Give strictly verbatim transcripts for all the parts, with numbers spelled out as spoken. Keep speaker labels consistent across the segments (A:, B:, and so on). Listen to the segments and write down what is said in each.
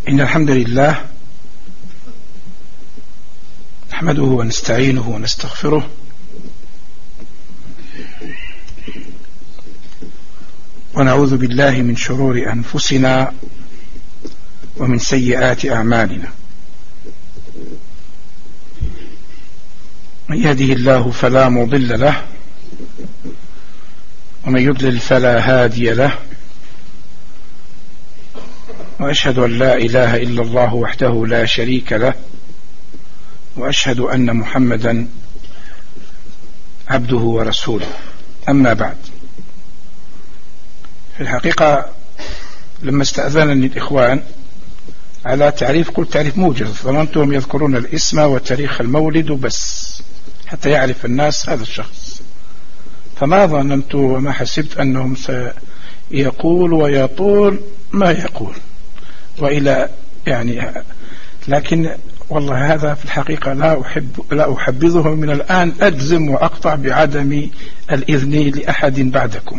A: إن الحمد لله نحمده ونستعينه ونستغفره ونعوذ بالله من شرور أنفسنا ومن سيئات أعمالنا. من يهده الله فلا مضل له ومن يضلل فلا هادي له، وأشهد أن لا إله إلا الله وحده لا شريك له، وأشهد أن محمدا عبده ورسوله. أما بعد، في الحقيقة لما استأذنني الإخوان على تعريف، كل تعريف موجز، ظننتهم يذكرون الاسم وتاريخ المولد بس حتى يعرف الناس هذا الشخص، فما ظننت وما حسبت أنهم سيقول ويطول ما يقول وإلى يعني، لكن والله هذا في الحقيقة لا أحب لا أحبذه من الآن، أجزم وأقطع بعدم الإذن لأحد بعدكم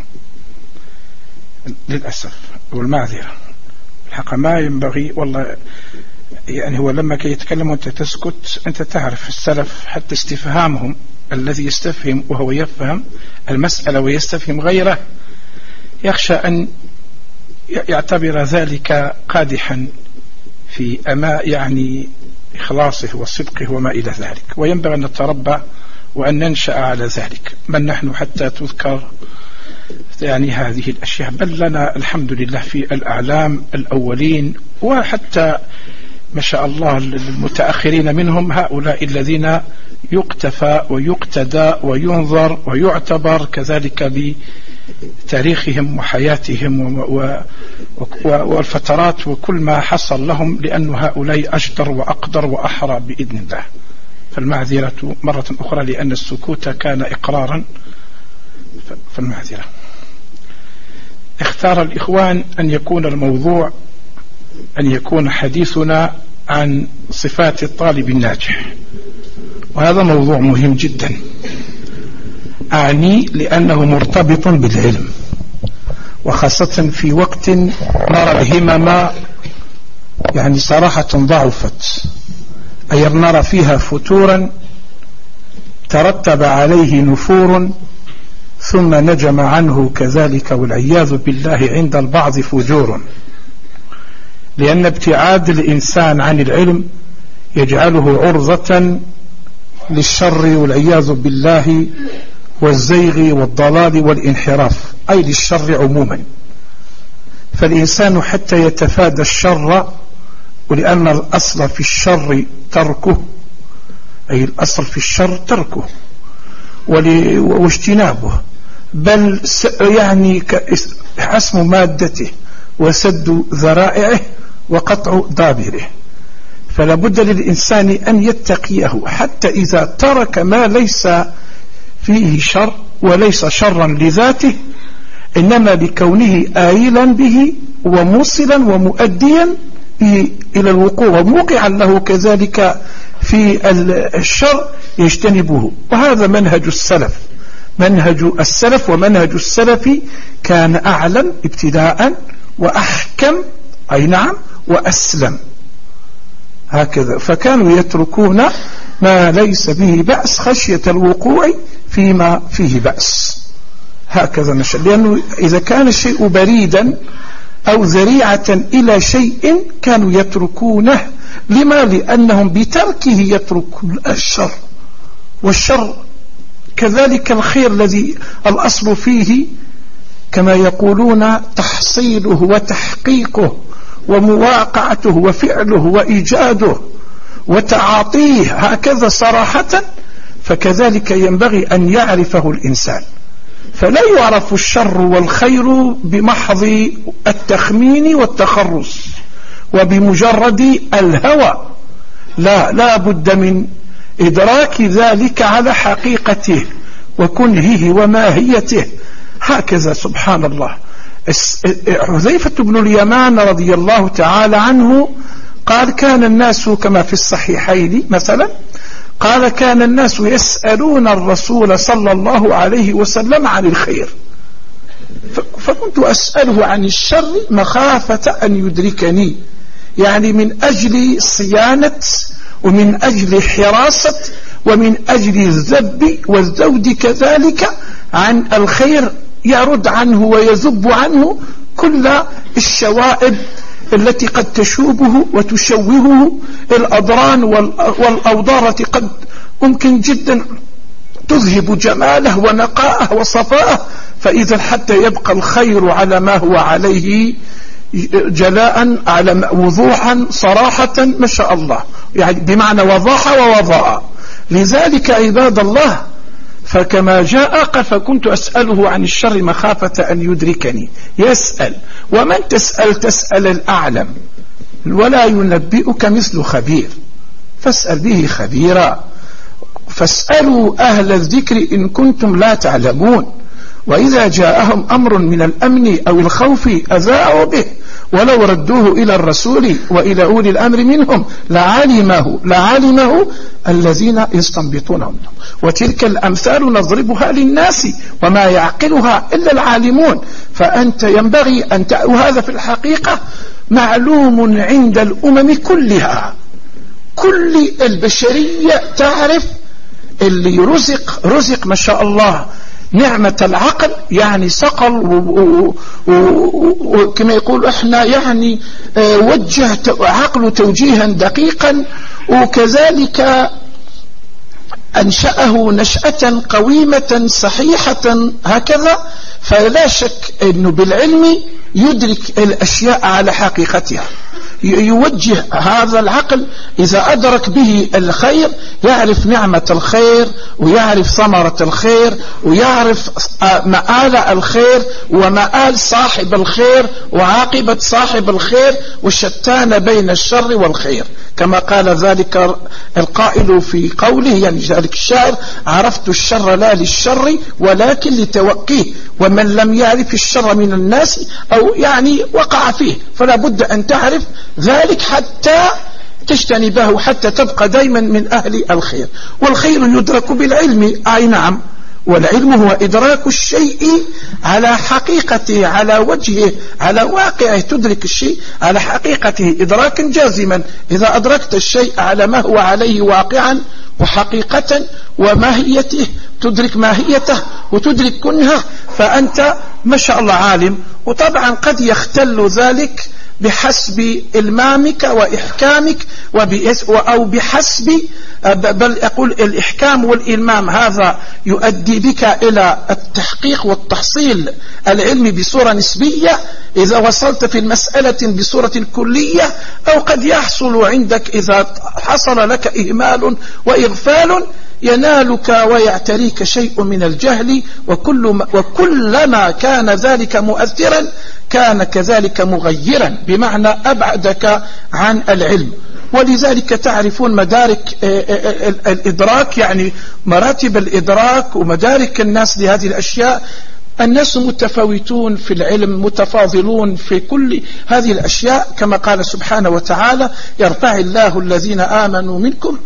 A: للأسف والمعذرة. الحقيقة ما ينبغي والله، يعني هو لما كي يتكلم وأنت تسكت، أنت تعرف السلف حتى استفهامهم، الذي يستفهم وهو يفهم المسألة ويستفهم غيره يخشى أن يعتبر ذلك قادحا في أما يعني إخلاصه وصدقه وما إلى ذلك، وينبغي أن نتربى وأن ننشأ على ذلك. من نحن حتى تذكر يعني هذه الأشياء؟ بل لنا الحمد لله في الأعلام الأولين، وحتى ما شاء الله المتأخرين منهم، هؤلاء الذين يقتفى ويقتدى وينظر ويعتبر كذلك بتاريخهم وحياتهم والفترات وكل ما حصل لهم، لأن هؤلاء أجدر وأقدر وأحرى بإذن الله. فالمعذرة مرة أخرى، لأن السكوت كان إقرارا، فالمعذرة. اختار الإخوان أن يكون الموضوع أن يكون حديثنا عن صفات الطالب الناجح، وهذا موضوع مهم جدا، أعني لأنه مرتبط بالعلم، وخاصة في وقت نرى الهمم يعني صراحة ضعفت، أي نرى فيها فتورا ترتب عليه نفور ثم نجم عنه كذلك والعياذ بالله عند البعض فجور، لأن ابتعاد الإنسان عن العلم يجعله عرضة للشر والعياذ بالله والزيغ والضلال والانحراف، أي للشر عموما. فالإنسان حتى يتفادى الشر، ولأن الأصل في الشر تركه، أي الأصل في الشر تركه واجتنابه، بل يعني حسم مادته وسد ذرائعه وقطع دابره. فلا بد للإنسان أن يتقيه حتى إذا ترك ما ليس فيه شر وليس شرا لذاته، إنما لكونه آيلا به وموصلا ومؤديا إلى الوقوع وموقعا له كذلك في الشر يجتنبه. وهذا منهج السلف، منهج السلف ومنهج السلف كان أعلم ابتداء وأحكم، أي نعم، وأسلم، هكذا. فكانوا يتركون ما ليس به بأس خشية الوقوع فيما فيه بأس، هكذا نشأ. لأنه إذا كان الشيء بريدا أو ذريعة إلى شيء كانوا يتركونه، لما؟ لأنهم بتركه يتركون الشر، والشر كذلك الخير الذي الأصل فيه كما يقولون تحصيله وتحقيقه ومواقعته وفعله وإيجاده وتعاطيه، هكذا صراحة. فكذلك ينبغي أن يعرفه الإنسان، فلا يعرف الشر والخير بمحض التخمين والتخرص وبمجرد الهوى، لا لا بد من إدراك ذلك على حقيقته وكنهه وماهيته، هكذا. سبحان الله. حذيفة بن اليمان رضي الله تعالى عنه قال: كان الناس كما في الصحيحين مثلا، قال: كان الناس يسألون الرسول صلى الله عليه وسلم عن الخير، فكنت أسأله عن الشر مخافة أن يدركني، يعني من أجل صيانة ومن أجل حراسة ومن أجل الذب والزود كذلك عن الخير، يرد عنه ويذب عنه كل الشوائب التي قد تشوبه وتشوهه، الأضران والأوضار التي قد ممكن جدا تذهب جماله ونقاءه وصفاءه. فإذا حتى يبقى الخير على ما هو عليه جلاء، على وضوحا صراحة ما شاء الله، يعني بمعنى وضاحة ووضاء. لذلك عباد الله، فكما جاء فكنت أسأله عن الشر مخافة أن يدركني. يسأل، ومن تسأل تسأل الأعلم، ولا ينبئك مثل خبير، فاسأل به خبيرا. فاسألوا أهل الذكر إن كنتم لا تعلمون. وإذا جاءهم أمر من الأمن أو الخوف أذاعوا به، ولو ردوه إلى الرسول وإلى أولي الأمر منهم لعلمه لعلمه الذين يستنبطونه منهم. وتلك الأمثال نضربها للناس وما يعقلها إلا العالمون. فأنت ينبغي أن ت... وهذا في الحقيقة معلوم عند الأمم كلها، كل البشرية تعرف. اللي رزق رزق ما شاء الله نعمة العقل، يعني صقل وكما يقول احنا يعني وجه عقله توجيها دقيقا، وكذلك أنشأه نشأة قويمة صحيحة هكذا. فلا شك أنه بالعلم يدرك الأشياء على حقيقتها، يوجه هذا العقل إذا أدرك به الخير، يعرف نعمة الخير ويعرف ثمرة الخير ويعرف مآل الخير ومآل صاحب الخير وعاقبة صاحب الخير، والشتان بين الشر والخير، كما قال ذلك القائل في قوله، يعني ذلك الشاعر: عرفت الشر لا للشر ولكن لتوقيه، ومن لم يعرف الشر من الناس أو يعني وقع فيه، فلا بد أن تعرف ذلك حتى تجتنبه، حتى تبقى دائما من أهل الخير. والخير يدرك بالعلم، أي نعم، والعلم هو إدراك الشيء على حقيقته، على وجهه، على واقعه، تدرك الشيء على حقيقته إدراكا جازما. إذا أدركت الشيء على ما هو عليه واقعا وحقيقة وماهيته، تدرك ماهيته وتدرك كنهه، فأنت ما شاء الله عالم. وطبعا قد يختل ذلك بحسب إلمامك وإحكامك أو بحسب، بل أقول الإحكام والإلمام هذا يؤدي بك إلى التحقيق والتحصيل العلمي بصورة نسبية إذا وصلت في المسألة بصورة كلية، أو قد يحصل عندك إذا حصل لك إهمال وإغفال ينالك ويعتريك شيء من الجهل، وكل وكلما كان ذلك مؤثرا كان كذلك مغيرا، بمعنى أبعدك عن العلم. ولذلك تعرفون مدارك الإدراك، يعني مراتب الإدراك ومدارك الناس لهذه الأشياء. الناس متفاوتون في العلم، متفاضلون في كل هذه الأشياء، كما قال سبحانه وتعالى: يرفع الله الذين آمنوا منكم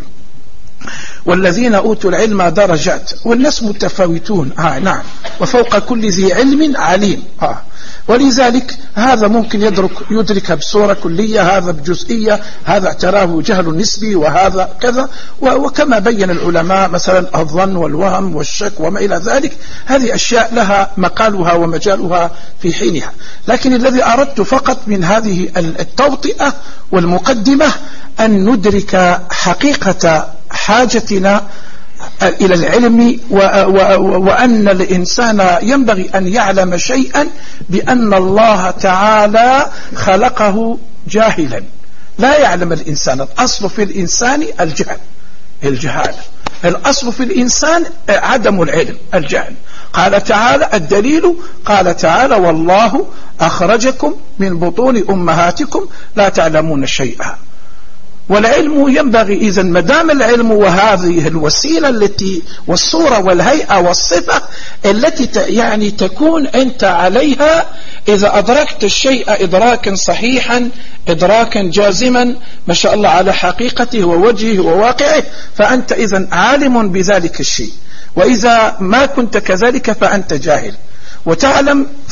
A: والذين أوتوا العلم درجات. والناس متفاوتون، آه نعم، وفوق كل ذي علم عليم. آه ولذلك هذا ممكن يدرك يدركها بصورة كلية، هذا بجزئية، هذا اعتراه جهل نسبي، وهذا كذا. وكما بين العلماء مثلا الظن والوهم والشك وما إلى ذلك، هذه أشياء لها مقالها ومجالها في حينها. لكن الذي أردت فقط من هذه التوطئة والمقدمة أن ندرك حقيقة حاجتنا إلى العلم، وأن الإنسان ينبغي أن يعلم شيئا، بأن الله تعالى خلقه جاهلا، لا يعلم الإنسان. الأصل في الإنسان الجهل، الجهالة. الأصل في الإنسان عدم العلم، الجهل. قال تعالى الدليل، قال تعالى: والله أخرجكم من بطون أمهاتكم لا تعلمون شيئا. والعلم ينبغي إذن مدام العلم وهذه الوسيلة التي والصورة والهيئة والصفة التي يعني تكون أنت عليها، إذا أدركت الشيء إدراكا صحيحا إدراكا جازما ما شاء الله على حقيقته ووجهه وواقعه، فأنت إذن عالم بذلك الشيء. وإذا ما كنت كذلك فأنت جاهل. وتعلم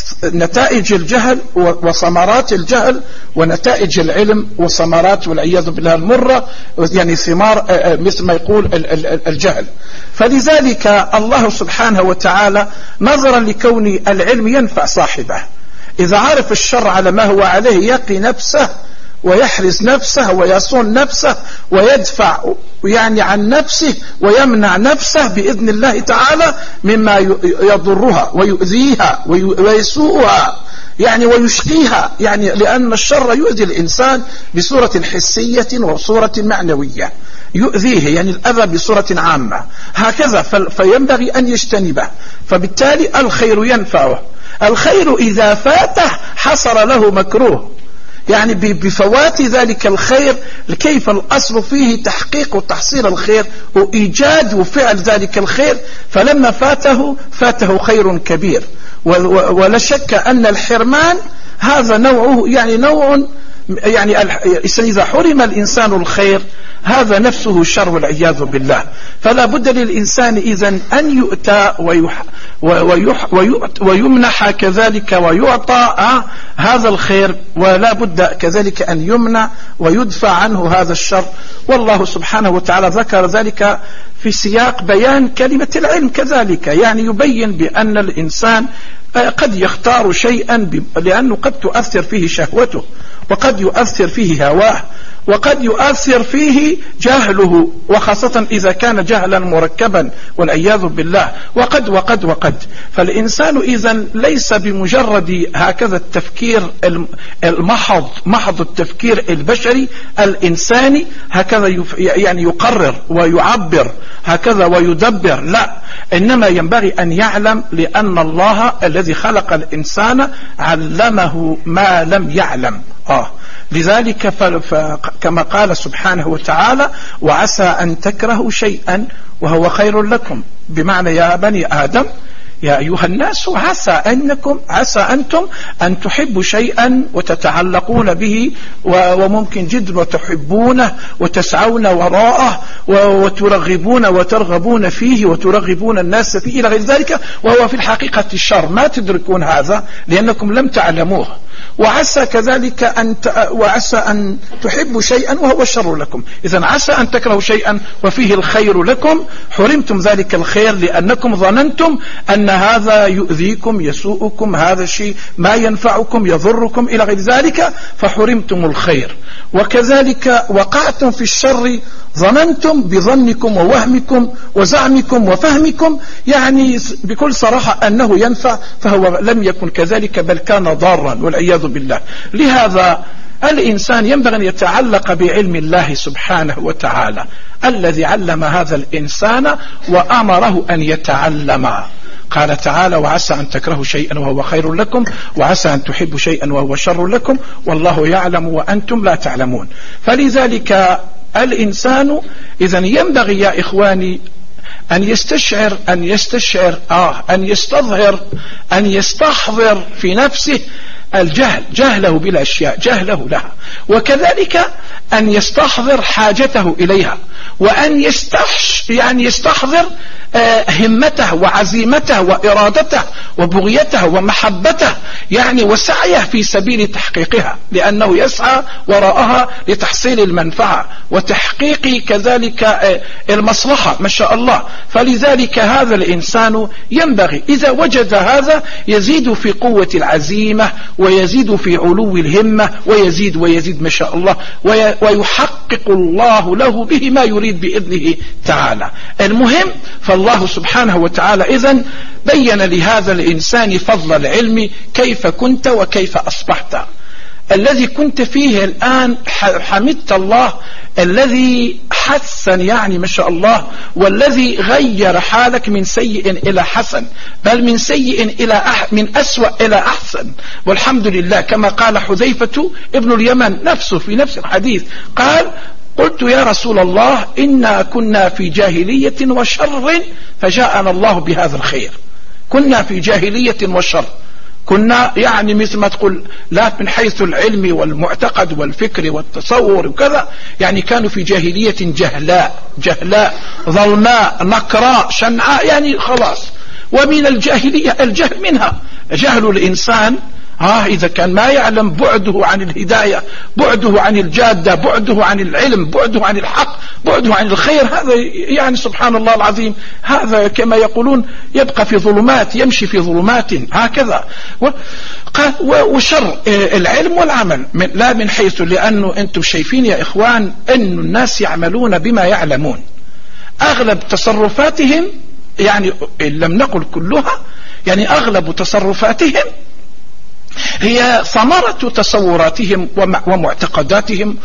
A: نتائج الجهل وثمرات الجهل ونتائج العلم وثمرات والعياذ بالله المرة، يعني ثمار مثل ما يقول الجهل. فلذلك الله سبحانه وتعالى نظرا لكون العلم ينفع صاحبه، إذا عرف الشر على ما هو عليه يقي نفسه ويحرز نفسه ويصون نفسه ويدفع يعني عن نفسه ويمنع نفسه بإذن الله تعالى مما يضرها ويؤذيها ويسوءها يعني ويشقيها، يعني لأن الشر يؤذي الإنسان بصورة حسية وصورة معنوية، يؤذيه يعني الأذى بصورة عامة هكذا، فينبغي أن يجتنبه. فبالتالي الخير ينفعه، الخير إذا فاته حصل له مكروه، يعني بفوات ذلك الخير كيف الأصل فيه تحقيق وتحصيل الخير وإيجاد وفعل ذلك الخير، فلما فاته فاته خير كبير. ولا شك أن الحرمان هذا نوعه يعني نوع يعني إذا حرم الإنسان الخير هذا نفسه شر والعياذ بالله. فلا بد للإنسان إذن أن يؤتى ويح ويح ويمنح كذلك ويعطى هذا الخير، ولا بد كذلك أن يمنع ويدفع عنه هذا الشر. والله سبحانه وتعالى ذكر ذلك في سياق بيان كلمة العلم كذلك، يعني يبين بأن الإنسان قد يختار شيئا لأنه قد تؤثر فيه شهوته، وقد يؤثر فيه هواه، وقد يؤثر فيه جهله، وخاصة إذا كان جهلا مركبا والعياذ بالله، وقد وقد وقد فالإنسان إذن ليس بمجرد هكذا التفكير المحض محض التفكير البشري الإنساني هكذا يعني يقرر ويعبر هكذا ويدبر، لا، إنما ينبغي أن يعلم لأن الله الذي خلق الإنسان علمه ما لم يعلم. آه لذلك كما قال سبحانه وتعالى وعسى أن تكرهوا شيئا وهو خير لكم، بمعنى يا بني آدم يا أيها الناس عسى أنكم عسى أنتم أن تحبوا شيئا وتتعلقون به وممكن جدا وتحبونه وتسعون وراءه وترغبون وترغبون فيه وترغبون الناس فيه إلى غير ذلك، وهو في الحقيقة الشر ما تدركون هذا لأنكم لم تعلموه. وعسى كذلك أن وعسى أن تحبوا شيئا وهو شر لكم، إذن عسى أن تكرهوا شيئا وفيه الخير لكم، حرمتم ذلك الخير لأنكم ظننتم أن هذا يؤذيكم يسوءكم، هذا الشيء ما ينفعكم يضركم إلى غير ذلك فحرمتم الخير. وكذلك وقعتم في الشر ظننتم بظنكم ووهمكم وزعمكم وفهمكم، يعني بكل صراحة أنه ينفع فهو لم يكن كذلك بل كان ضارا والعياذ بالله. لهذا الإنسان ينبغي أن يتعلق بعلم الله سبحانه وتعالى الذي علم هذا الإنسان وأمره أن يتعلم. قال تعالى وعسى أن تكرهوا شيئا وهو خير لكم وعسى أن تحبوا شيئا وهو شر لكم والله يعلم وأنتم لا تعلمون. فلذلك الإنسان إذن ينبغي يا إخواني أن يستشعر أن يستشعر آه أن يستظهر أن يستحضر في نفسه الجهل، جهله بالأشياء، جهله لها، وكذلك أن يستحضر حاجته إليها، وأن يستحش يعني يستحضر همته وعزيمته وإرادته وبغيته ومحبته يعني وسعيه في سبيل تحقيقها، لأنه يسعى وراءها لتحصيل المنفعة وتحقيق كذلك المصلحة ما شاء الله. فلذلك هذا الإنسان ينبغي إذا وجد هذا يزيد في قوة العزيمة ويزيد في علو الهمة ويزيد ويزيد ما شاء الله، ويحقق الله له به ما يريد بإذنه تعالى. المهم فالله سبحانه وتعالى إذن بين لهذا الإنسان فضل العلم كيف كنت وكيف أصبحت. الذي كنت فيه الآن حمدت الله الذي حسن يعني ما شاء الله، والذي غير حالك من سيء إلى حسن، بل من سيء إلى أح من أسوأ إلى أحسن، والحمد لله. كما قال حذيفة ابن اليمن نفسه في نفس الحديث قال قلت يا رسول الله إنا كنا في جاهلية وشر فجاءنا الله بهذا الخير. كنا في جاهلية وشر، كنا يعني مثل ما تقول لا من حيث العلم والمعتقد والفكر والتصور وكذا، يعني كانوا في جاهلية جهلاء جهلاء ظلماء نكراء شنعاء، يعني خلاص ومن الجاهلية الجهل منها، جهل الإنسان ها إذا كان ما يعلم بعده عن الهداية، بعده عن الجادة، بعده عن العلم، بعده عن الحق، بعده عن الخير، هذا يعني سبحان الله العظيم، هذا كما يقولون يبقى في ظلمات، يمشي في ظلمات هكذا. وشر العلم والعمل لا من حيث، لأنه أنتم شايفين يا إخوان أن الناس يعملون بما يعلمون، أغلب تصرفاتهم يعني إن لم نقل كلها يعني أغلب تصرفاتهم هي ثمرة تصوراتهم ومعتقداتهم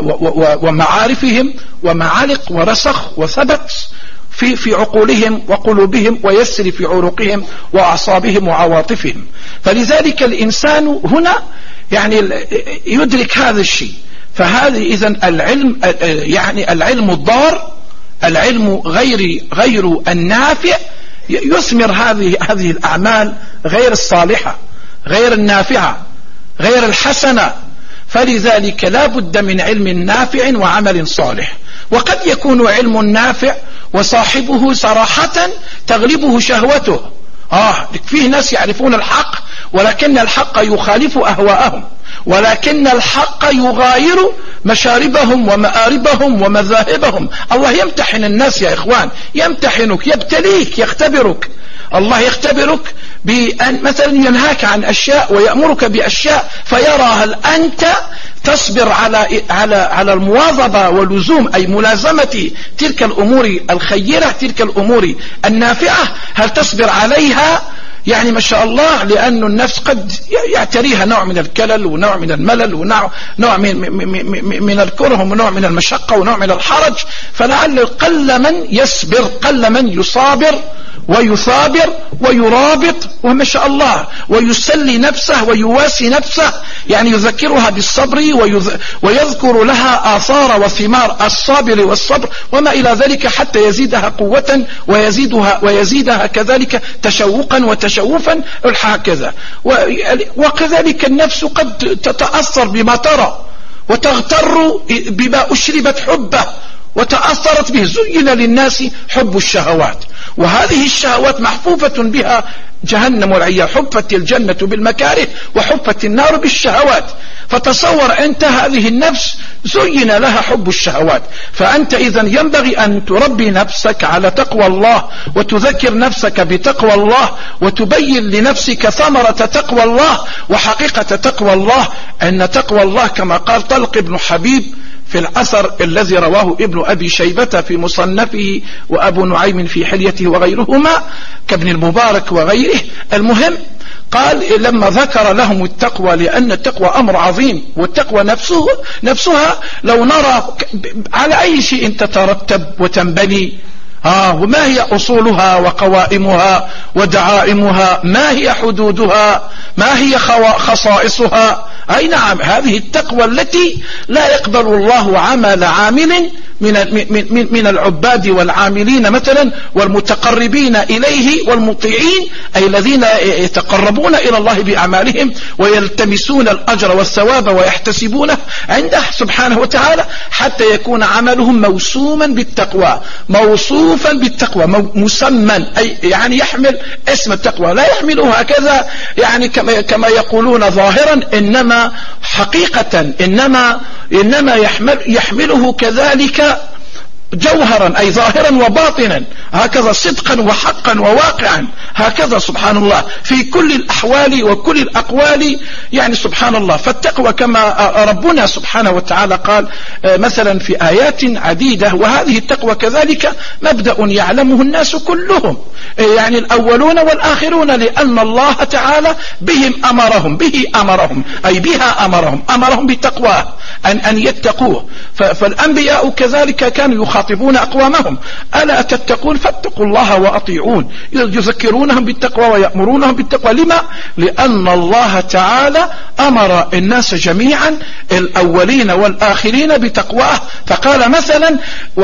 A: ومعارفهم ومعالق ورسخ وثبت في في عقولهم وقلوبهم ويسري في عروقهم وأعصابهم وعواطفهم. فلذلك الإنسان هنا يعني يدرك هذا الشيء. فهذه إذن العلم يعني العلم الضار، العلم غير غير النافع يثمر هذه هذه الأعمال غير الصالحة، غير النافعة، غير الحسنة. فلذلك لا بد من علم نافع وعمل صالح. وقد يكون علم نافع وصاحبه صراحة تغلبه شهوته. آه فيه ناس يعرفون الحق ولكن الحق يخالف أهواءهم، ولكن الحق يغاير مشاربهم ومآربهم ومذاهبهم. الله يمتحن الناس يا إخوان، يمتحنك، يبتليك، يختبرك. الله يختبرك بأن مثلا ينهاك عن أشياء ويأمرك بأشياء فيرى هل أنت تصبر على على على المواظبة واللزوم، أي ملازمة تلك الأمور الخيرة، تلك الأمور النافعة، هل تصبر عليها؟ يعني ما شاء الله، لأن النفس قد يعتريها نوع من الكلل ونوع من الملل ونوع نوع من, من, من الكره ونوع من المشقة ونوع من الحرج. فلعل قل من يصبر، قل من يصابر ويثابر ويرابط وما شاء الله ويسلي نفسه ويواسي نفسه، يعني يذكرها بالصبر ويذكر لها آثار وثمار الصابر والصبر وما إلى ذلك، حتى يزيدها قوة ويزيدها ويزيدها كذلك تشوقا وتشوفا هكذا. وكذلك النفس قد تتأثر بما ترى وتغتر بما أشربت حبه وتأثرت به. زين للناس حب الشهوات، وهذه الشهوات محفوفة بها جهنم والعياذ، حفت الجنة بالمكاره وحفت النار بالشهوات. فتصور أنت هذه النفس زين لها حب الشهوات، فأنت إذن ينبغي أن تربي نفسك على تقوى الله وتذكر نفسك بتقوى الله وتبين لنفسك ثمرة تقوى الله وحقيقة تقوى الله. أن تقوى الله كما قال طلق بن حبيب في الأثر الذي رواه ابن أبي شيبة في مصنفه وأبو نعيم في حليته وغيرهما كابن المبارك وغيره، المهم قال لما ذكر لهم التقوى، لأن التقوى أمر عظيم، والتقوى نفسه نفسها لو نرى على أي شيء تترتب وتنبني، آه وما هي أصولها وقوائمها ودعائمها، ما هي حدودها، ما هي خصائصها. أي نعم، هذه التقوى التي لا يقبل الله عمل عامل من من من العباد والعاملين مثلا والمتقربين إليه والمطيعين، أي الذين يتقربون إلى الله بأعمالهم ويلتمسون الأجر والثواب ويحتسبونه عنده سبحانه وتعالى، حتى يكون عملهم موسوما بالتقوى، موصوفا بالتقوى، مسمى، أي يعني يحمل اسم التقوى، لا يحمله هكذا يعني كما كما يقولون ظاهرا، إنما حقيقة، إنما إنما يحمل يحمله كذلك جوهرا، أي ظاهرا وباطنا، هكذا صدقا وحقا وواقعا، هكذا سبحان الله في كل الأحوال وكل الأقوال، يعني سبحان الله. فالتقوى كما ربنا سبحانه وتعالى قال مثلا في آيات عديدة، وهذه التقوى كذلك مبدأ يعلمه الناس كلهم، يعني الأولون والآخرون، لأن الله تعالى بهم أمرهم، به أمرهم، أي بها أمرهم، أمرهم بتقواه، أن أن يتقوه. فالأنبياء كذلك كانوا يخاطبون أقوامهم: ألا تتقون فاتقوا الله وأطيعون، يذكرونهم بالتقوى ويأمرونهم بالتقوى. لما؟ لأن الله تعالى أمر الناس جميعا الأولين والآخرين بتقواه، فقال مثلا: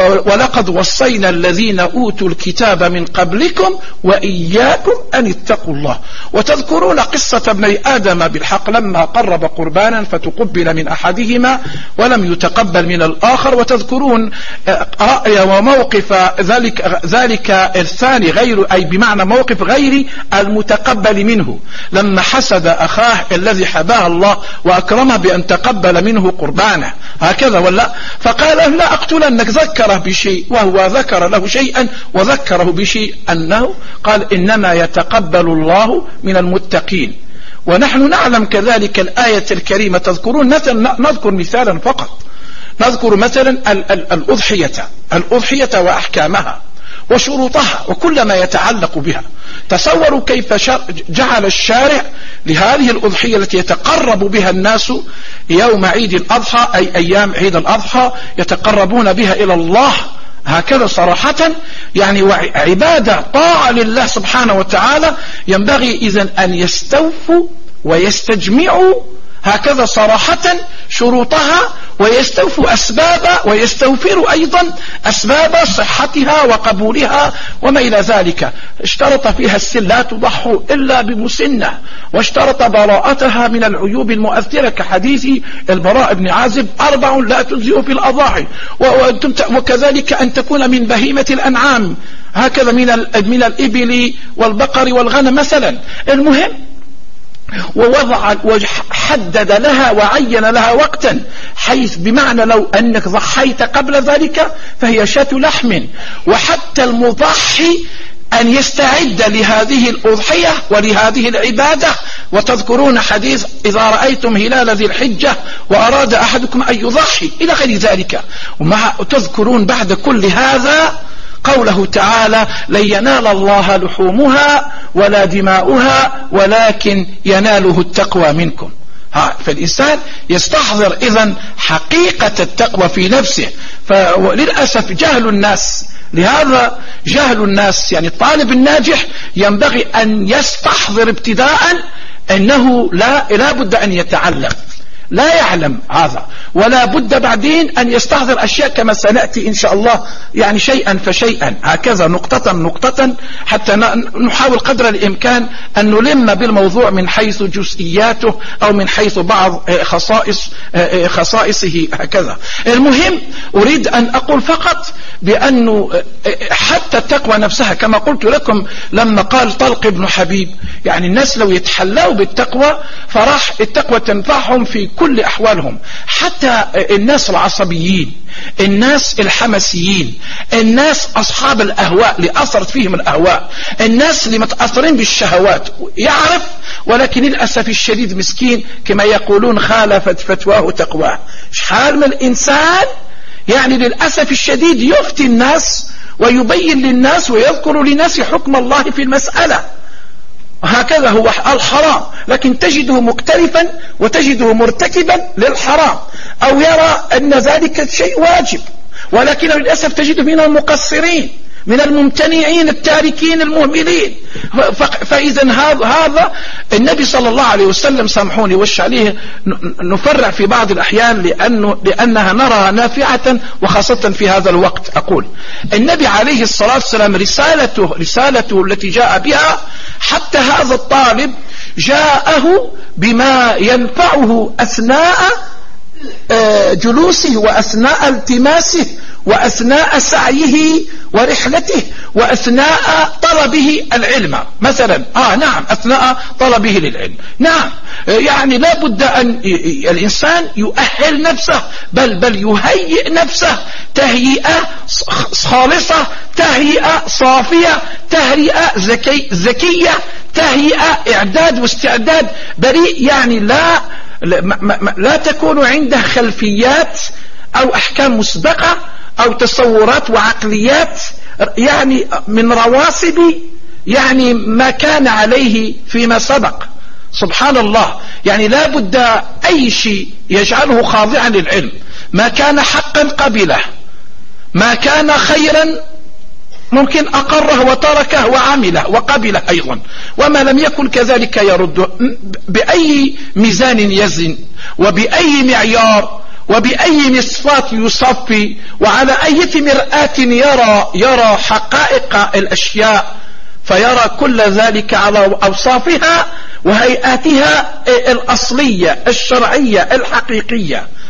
A: ولقد وصينا الذين أوتوا الكتاب من قبلكم وإياكم أن اتقوا الله. وتذكرون قصة ابني آدم بالحق لما قرب قربانا فتقبل من أحدهما ولم يتقبل من الآخر، وتذكرون وموقف ذلك ذلك الثاني غير، أي بمعنى موقف غير المتقبل منه، لما حسد أخاه الذي حباه الله وأكرمه بأن تقبل منه قربانه هكذا ولا، فقال لا أقتلنك، ذكره بشيء وهو ذكر له شيئا وذكره بشيء، أنه قال إنما يتقبل الله من المتقين. ونحن نعلم كذلك الآية الكريمة، تذكرون مثلا، نذكر مثالا فقط، نذكر مثلا الأضحية الأضحية وأحكامها وشروطها وكل ما يتعلق بها. تصوروا كيف جعل الشارع لهذه الأضحية التي يتقرب بها الناس يوم عيد الأضحى، أي أيام عيد الأضحى يتقربون بها إلى الله هكذا صراحة، يعني وعبادة طاعة لله سبحانه وتعالى، ينبغي إذن أن يستوفوا ويستجمعوا هكذا صراحة شروطها، ويستوفوا أسباب ويستوفروا أيضا أسباب صحتها وقبولها وما إلى ذلك. اشترط فيها السن، لا تضحوا إلا بمسنة، واشترط براءتها من العيوب المؤثرة كحديث البراء بن عازب أربع لا تجزئ في الأضاحي، وكذلك أن تكون من بهيمة الأنعام هكذا من من الإبل والبقر والغنم مثلا. المهم ووضع وحدد لها وعين لها وقتا، حيث بمعنى لو أنك ضحيت قبل ذلك فهي شاة لحم، وحتى المضحي أن يستعد لهذه الأضحية ولهذه العبادة. وتذكرون حديث إذا رأيتم هلال ذي الحجة وأراد أحدكم أن يضحي إلى غير ذلك. ومع تذكرون بعد كل هذا قوله تعالى لن ينال الله لحومها ولا دماؤها ولكن يناله التقوى منكم. ها فالإنسان يستحضر إذن حقيقة التقوى في نفسه. فللأسف جهل الناس، لهذا جهل الناس، يعني الطالب الناجح ينبغي أن يستحضر ابتداء أنه لا, لا بد أن يتعلم، لا يعلم هذا، ولا بد بعدين أن يستحضر أشياء كما سنأتي إن شاء الله، يعني شيئا فشيئا هكذا نقطة نقطة، حتى نحاول قدر الإمكان أن نلم بالموضوع من حيث جزئياته أو من حيث بعض خصائص خصائصه هكذا. المهم أريد أن أقول فقط بأنه حتى التقوى نفسها كما قلت لكم، لما قال طلق بن حبيب يعني الناس لو يتحلوا بالتقوى فراح التقوى تنفعهم في كل أحوالهم، حتى الناس العصبيين، الناس الحمسيين، الناس أصحاب الأهواء اللي أثرت فيهم الأهواء، الناس اللي متأثرين بالشهوات، يعرف ولكن للأسف الشديد مسكين كما يقولون خالفت فتواه تقواه. شحال من الإنسان يعني للأسف الشديد يفتي الناس ويبين للناس ويذكر للناس حكم الله في المسألة، هكذا هو الحرام، لكن تجده مقترفا وتجده مرتكبا للحرام، أو يرى أن ذلك الشيء واجب، ولكن للأسف تجده من المقصرين، من الممتنعين التاركين المهملين. فإذا هذا النبي صلى الله عليه وسلم، سامحوني وش عليه نفرع في بعض الأحيان لأنه لأنها نراها نافعة وخاصة في هذا الوقت. أقول النبي عليه الصلاة والسلام رسالته رسالته التي جاء بها، حتى هذا الطالب جاءه بما ينفعه أثناء جلوسه وأثناء التماسه وأثناء سعيه ورحلته وأثناء طلبه العلم مثلا. آه نعم، أثناء طلبه للعلم، نعم، يعني لا بد أن الإنسان يؤهل نفسه، بل بل يهيئ نفسه تهيئة خالصة، تهيئة صافية، تهيئة ذكي ذكية، تهيئة إعداد واستعداد بريء، يعني لا لا, لا تكون عنده خلفيات أو أحكام مسبقة أو تصورات وعقليات يعني من رواسب يعني ما كان عليه فيما سبق. سبحان الله، يعني لا بد أي شيء يجعله خاضعا للعلم، ما كان حقا قبله، ما كان خيرا ممكن أقره وتركه وعمله وقبله أيضا، وما لم يكن كذلك يرده. بأي ميزان يزن، وبأي معيار، وبأي مصفات يصفي، وعلى أي مرآة يرى يرى حقائق الأشياء، فيرى كل ذلك على أوصافها وهيئاتها الأصلية الشرعية الحقيقية.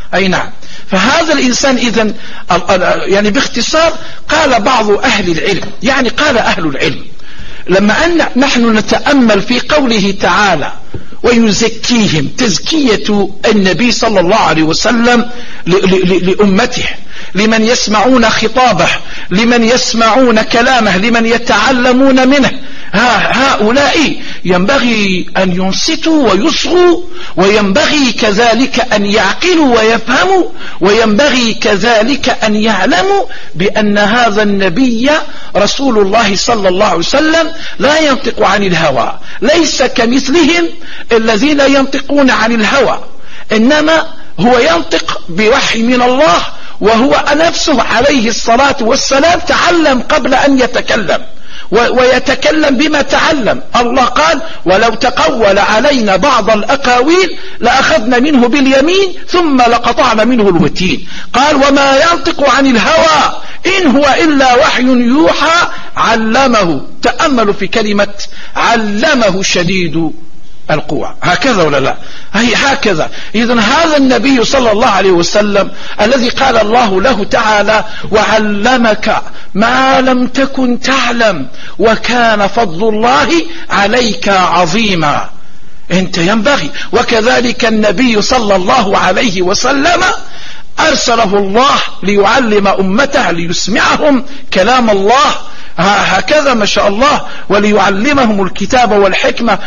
A: أي نعم. فهذا الإنسان إذن يعني باختصار قال بعض أهل العلم، يعني قال أهل العلم لما أن نحن نتأمل في قوله تعالى ويزكيهم، تزكية النبي صلى الله عليه وسلم لأمته، لمن يسمعون خطابه، لمن يسمعون كلامه، لمن يتعلمون منه، هؤلاء ينبغي أن ينصتوا ويصغوا، وينبغي كذلك أن يعقلوا ويفهموا، وينبغي كذلك أن يعلموا بأن هذا النبي رسول الله صلى الله عليه وسلم لا ينطق عن الهوى، ليس كمثلهم الذين ينطقون عن الهوى، إنما هو ينطق بوحي من الله، وهو نفسه عليه الصلاة والسلام تعلم قبل أن يتكلم، ويتكلم بما تعلم. الله قال ولو تقول علينا بعض الأقاويل لأخذنا منه باليمين ثم لقطعنا منه الوتين. قال وما ينطق عن الهوى إن هو إلا وحي يوحى علمه. تأملوا في كلمة علمه شديد القوى، هكذا ولا لا؟ هي هكذا. إذن هذا النبي صلى الله عليه وسلم الذي قال الله له تعالى وعلمك ما لم تكن تعلم وكان فضل الله عليك عظيما، انت ينبغي. وكذلك النبي صلى الله عليه وسلم أرسله الله ليعلم أمته، ليسمعهم كلام الله، هكذا ما شاء الله، وليعلمهم الكتاب والحكمة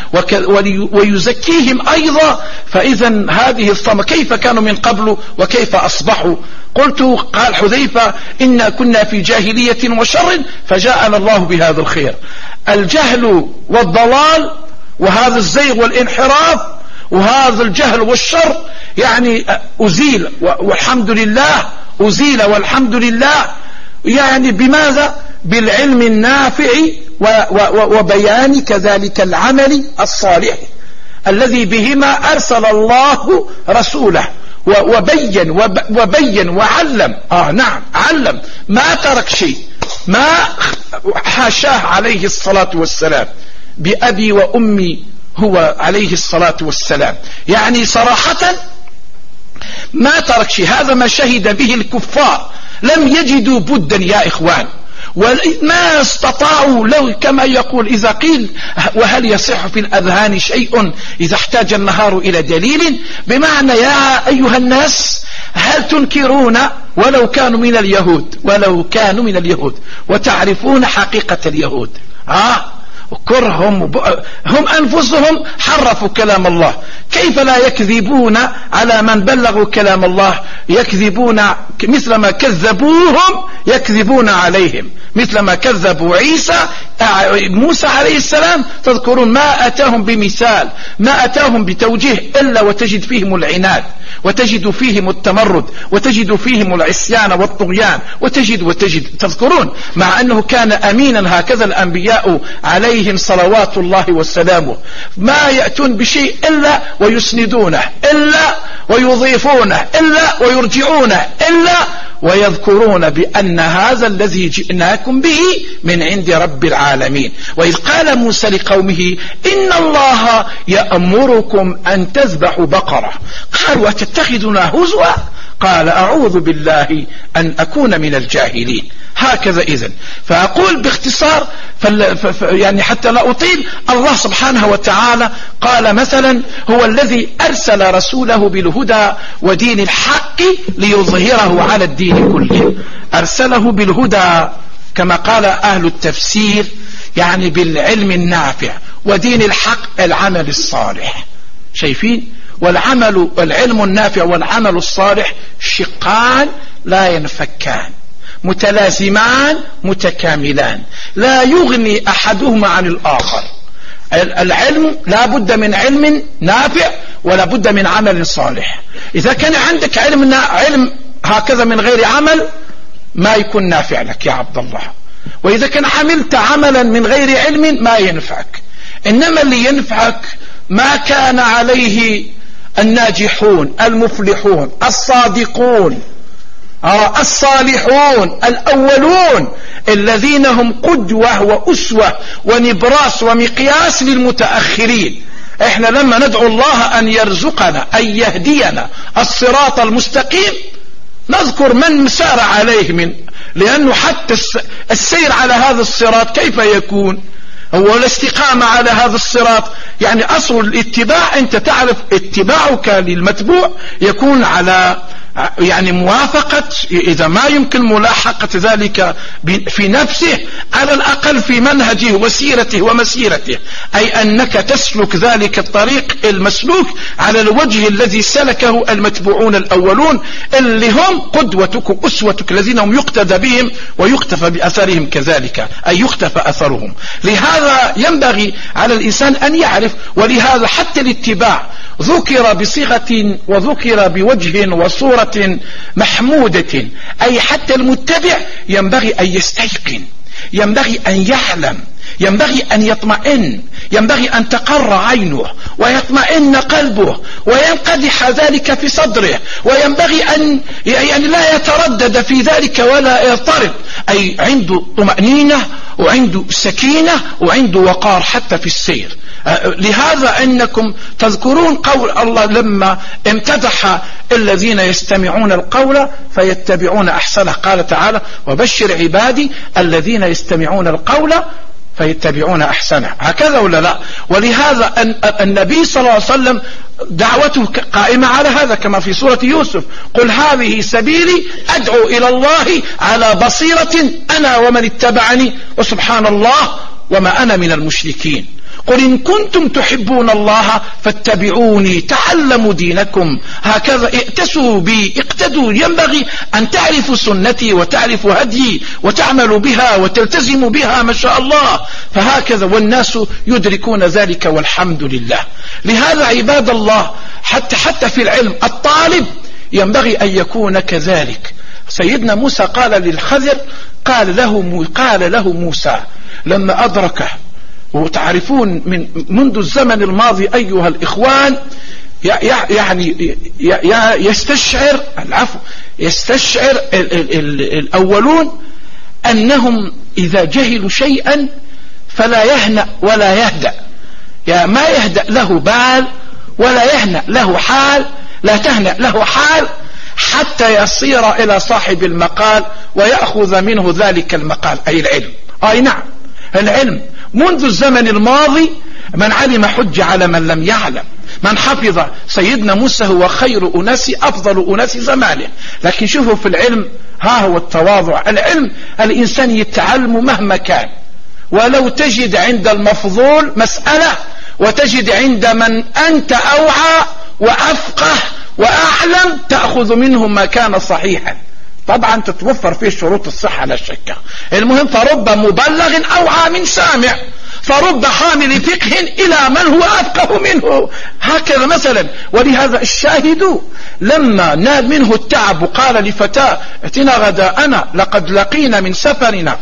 A: ويزكيهم أيضا. فإذا هذه الثمرة كيف كانوا من قبل وكيف أصبحوا؟ قلت قال حذيفة إنا كنا في جاهلية وشر فجاءنا الله بهذا الخير. الجهل والضلال وهذا الزيغ والانحراف وهذا الجهل والشر يعني أزيل والحمد لله، أزيل والحمد لله. يعني بماذا؟ بالعلم النافع وبيان كذلك العمل الصالح الذي بهما أرسل الله رسوله وبين وبين وعلم. آه نعم علم، ما ترك شيء، ما حاشاه عليه الصلاة والسلام. بأبي وأمي هو عليه الصلاة والسلام، يعني صراحة ما ترك شيء. هذا ما شهد به الكفار، لم يجدوا بدا يا إخوان، وما استطاعوا. لو كما يقول إذا قيل وهل يصح في الأذهان شيء إذا احتاج النهار إلى دليل، بمعنى يا أيها الناس هل تنكرون ولو كانوا من اليهود، ولو كانوا من اليهود وتعرفون حقيقة اليهود، آه كرهم هم أنفسهم حرفوا كلام الله، كيف لا يكذبون على من بلغوا كلام الله؟ يكذبون مثلما كذبوهم يكذبون عليهم، مثلما كذبوا عيسى موسى عليه السلام. تذكرون ما أتاهم بمثال، ما أتاهم بتوجيه إلا وتجد فيهم العناد، وتجد فيهم التمرد، وتجد فيهم العصيان والطغيان، وتجد وتجد تذكرون، مع أنه كان أمينا. هكذا الأنبياء عليهم صلوات الله وسلامه ما يأتون بشيء إلا ويسندونه، إلا ويضيفونه، إلا ويرجعونه، إلا ويذكرون بأن هذا الذي جئناكم به من عند رب العالمين. وإذ قال موسى لقومه إن الله يأمركم أن تذبحوا بقرة، قالوا أتتخذنا هزوا؟ قال أعوذ بالله أن أكون من الجاهلين. هكذا إذن. فأقول باختصار يعني حتى لا أطيل، الله سبحانه وتعالى قال مثلا هو الذي أرسل رسوله بالهدى ودين الحق ليظهره على الدين كله. أرسله بالهدى كما قال أهل التفسير يعني بالعلم النافع، ودين الحق العمل الصالح. شايفين؟ والعمل والعلم النافع والعمل الصالح شقان لا ينفكان، متلازمان متكاملان، لا يغني أحدهما عن الآخر. العلم لا بد من علم نافع ولا بد من عمل صالح. إذا كان عندك علم علم هكذا من غير عمل ما يكون نافع لك يا عبد الله، وإذا كان عملت عملا من غير علم ما ينفعك. إنما اللي ينفعك ما كان عليه الناجحون المفلحون الصادقون آه الصالحون الأولون الذين هم قدوة وأسوة ونبراس ومقياس للمتأخرين، احنا لما ندعو الله ان يرزقنا ان يهدينا الصراط المستقيم نذكر من سار عليه، من لانه حتى السير على هذا الصراط كيف يكون؟ هو الاستقامة على هذا الصراط يعني أصل الاتباع، أنت تعرف اتباعك للمتبوع يكون على يعني موافقة، إذا ما يمكن ملاحقة ذلك في نفسه على الأقل في منهجه وسيرته ومسيرته، أي أنك تسلك ذلك الطريق المسلوك على الوجه الذي سلكه المتبوعون الأولون اللي هم قدوتك وأسوتك الذين هم يقتدى بهم ويقتفى بأثرهم كذلك، أي يقتفى أثرهم. لهذا ينبغي على الإنسان أن يعرف، ولهذا حتى الاتباع ذكر بصيغة وذكر بوجه وصورة محمودة، أي حتى المتبع ينبغي أن يستيقن، ينبغي أن يعلم، ينبغي أن يطمئن، ينبغي أن تقر عينه ويطمئن قلبه وينقدح ذلك في صدره، وينبغي أن يعني لا يتردد في ذلك ولا يضطرب، أي عنده طمأنينة وعنده سكينة وعنده وقار حتى في السير. لهذا أنكم تذكرون قول الله لما امتدح الذين يستمعون القول فيتبعون أحسنه، قال تعالى وبشر عبادي الذين يستمعون القول فيتبعون أحسنه، هكذا ولا لا؟ ولهذا النبي صلى الله عليه وسلم دعوته قائمة على هذا كما في سورة يوسف، قل هذه سبيلي أدعو إلى الله على بصيرة أنا ومن اتبعني وسبحان الله وما أنا من المشركين. قل إن كنتم تحبون الله فاتبعوني تعلموا دينكم، هكذا ائتسوا بي اقتدوا، ينبغي أن تعرفوا سنتي وتعرفوا هدي وتعملوا بها وتلتزموا بها ما شاء الله، فهكذا والناس يدركون ذلك والحمد لله. لهذا عباد الله حتى حتى في العلم الطالب ينبغي أن يكون كذلك. سيدنا موسى قال للخضر، قال له قال له موسى لما أدركه، وتعرفون من منذ الزمن الماضي أيها الإخوان يعني يستشعر العفو يستشعر ال ال ال الأولون أنهم إذا جهلوا شيئا فلا يهنأ ولا يهدأ، يعني ما يهدأ له بال ولا يهنأ له حال، لا تهنأ له حال حتى يصير إلى صاحب المقال ويأخذ منه ذلك المقال، أي العلم. أي نعم العلم منذ الزمن الماضي من علم حج على من لم يعلم، من حفظ. سيدنا موسى هو خير أناس أفضل أناس زمانه، لكن شوفوا في العلم ها هو التواضع. العلم الإنسان يتعلم مهما كان، ولو تجد عند المفضول مسألة وتجد عند من أنت أوعى وأفقه وأعلم تأخذ منه ما كان صحيحا، طبعا تتوفر فيه شروط الصحة لا شك. المهم فرب مبلغ أوعى من سامع، فرب حامل فقه إلى من هو أفقه منه، هكذا مثلا. ولهذا الشاهد لما نال منه التعب وقال لفتاة اتنا غداءنا لقد لقينا من سفرنا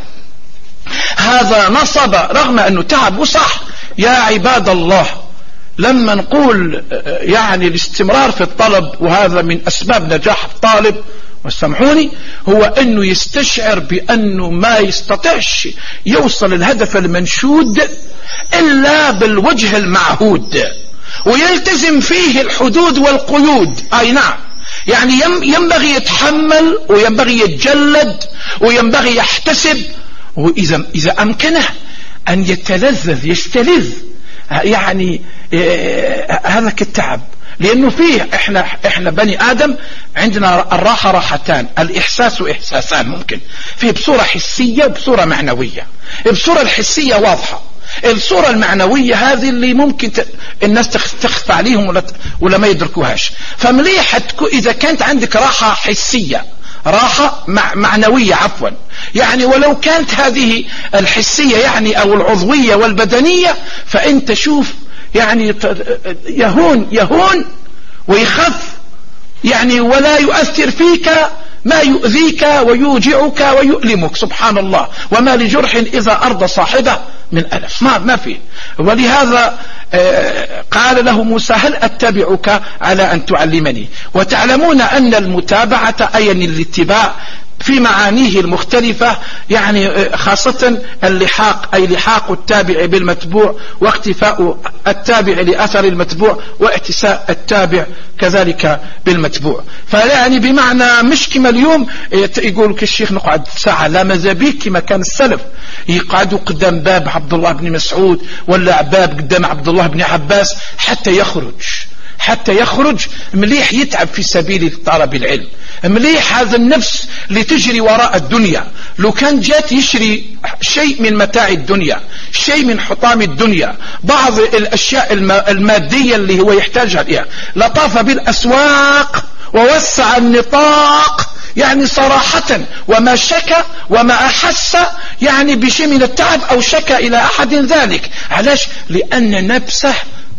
A: هذا نصب، رغم أنه تعب وصح. يا عباد الله لما نقول يعني الاستمرار في الطلب، وهذا من أسباب نجاح الطالب وسامحوني، هو أنه يستشعر بأنه ما يستطيعش يوصل الهدف المنشود إلا بالوجه المعهود، ويلتزم فيه الحدود والقيود. أي نعم، يعني ينبغي يتحمل وينبغي يتجلد وينبغي يحتسب، وإذا إذا أمكنه أن يتلذذ يستلذ يعني هذا التعب، لأنه فيه إحنا إحنا بني آدم عندنا الراحة راحتان، الإحساس إحساسان، ممكن فيه بصورة حسية وبصورة معنوية. البصورة الحسية واضحة، الصورة المعنوية هذه اللي ممكن ت... الناس تخفى عليهم ولا ت... ولا ما يدركوهاش. فمليح تكو... إذا كانت عندك راحة حسية، راحة مع... معنوية عفوا، يعني ولو كانت هذه الحسية يعني أو العضوية والبدنية، فأنت شوف يعني يهون يهون ويخف يعني، ولا يؤثر فيك ما يؤذيك ويوجعك ويؤلمك، سبحان الله. وما لجرح إذا أرضى صاحبه من ألف، ما ما فيه. ولهذا قال له موسى هل أتبعك على أن تعلمني. وتعلمون أن المتابعة أي الاتباع في معانيه المختلفة، يعني خاصة اللحاق، أي لحاق التابع بالمتبوع، واقتفاء التابع لأثر المتبوع، واعتساء التابع كذلك بالمتبوع. فيعني بمعنى مش كما اليوم يقول الشيخ نقعد ساعة، لا ماذا به كما كان السلف يقعدوا قدام باب عبد الله بن مسعود ولا باب قدام عبد الله بن عباس حتى يخرج حتى يخرج مليح يتعب في سبيل طلب العلم، مليح هذا النفس لتجري وراء الدنيا. لو كان جات يشري شيء من متاع الدنيا، شيء من حطام الدنيا، بعض الأشياء المادية اللي هو يحتاجها لها، لطاف بالأسواق ووسع النطاق يعني صراحة، وما شكى وما أحس يعني بشيء من التعب أو شكى إلى أحد ذلك. علاش؟ لأن نفسه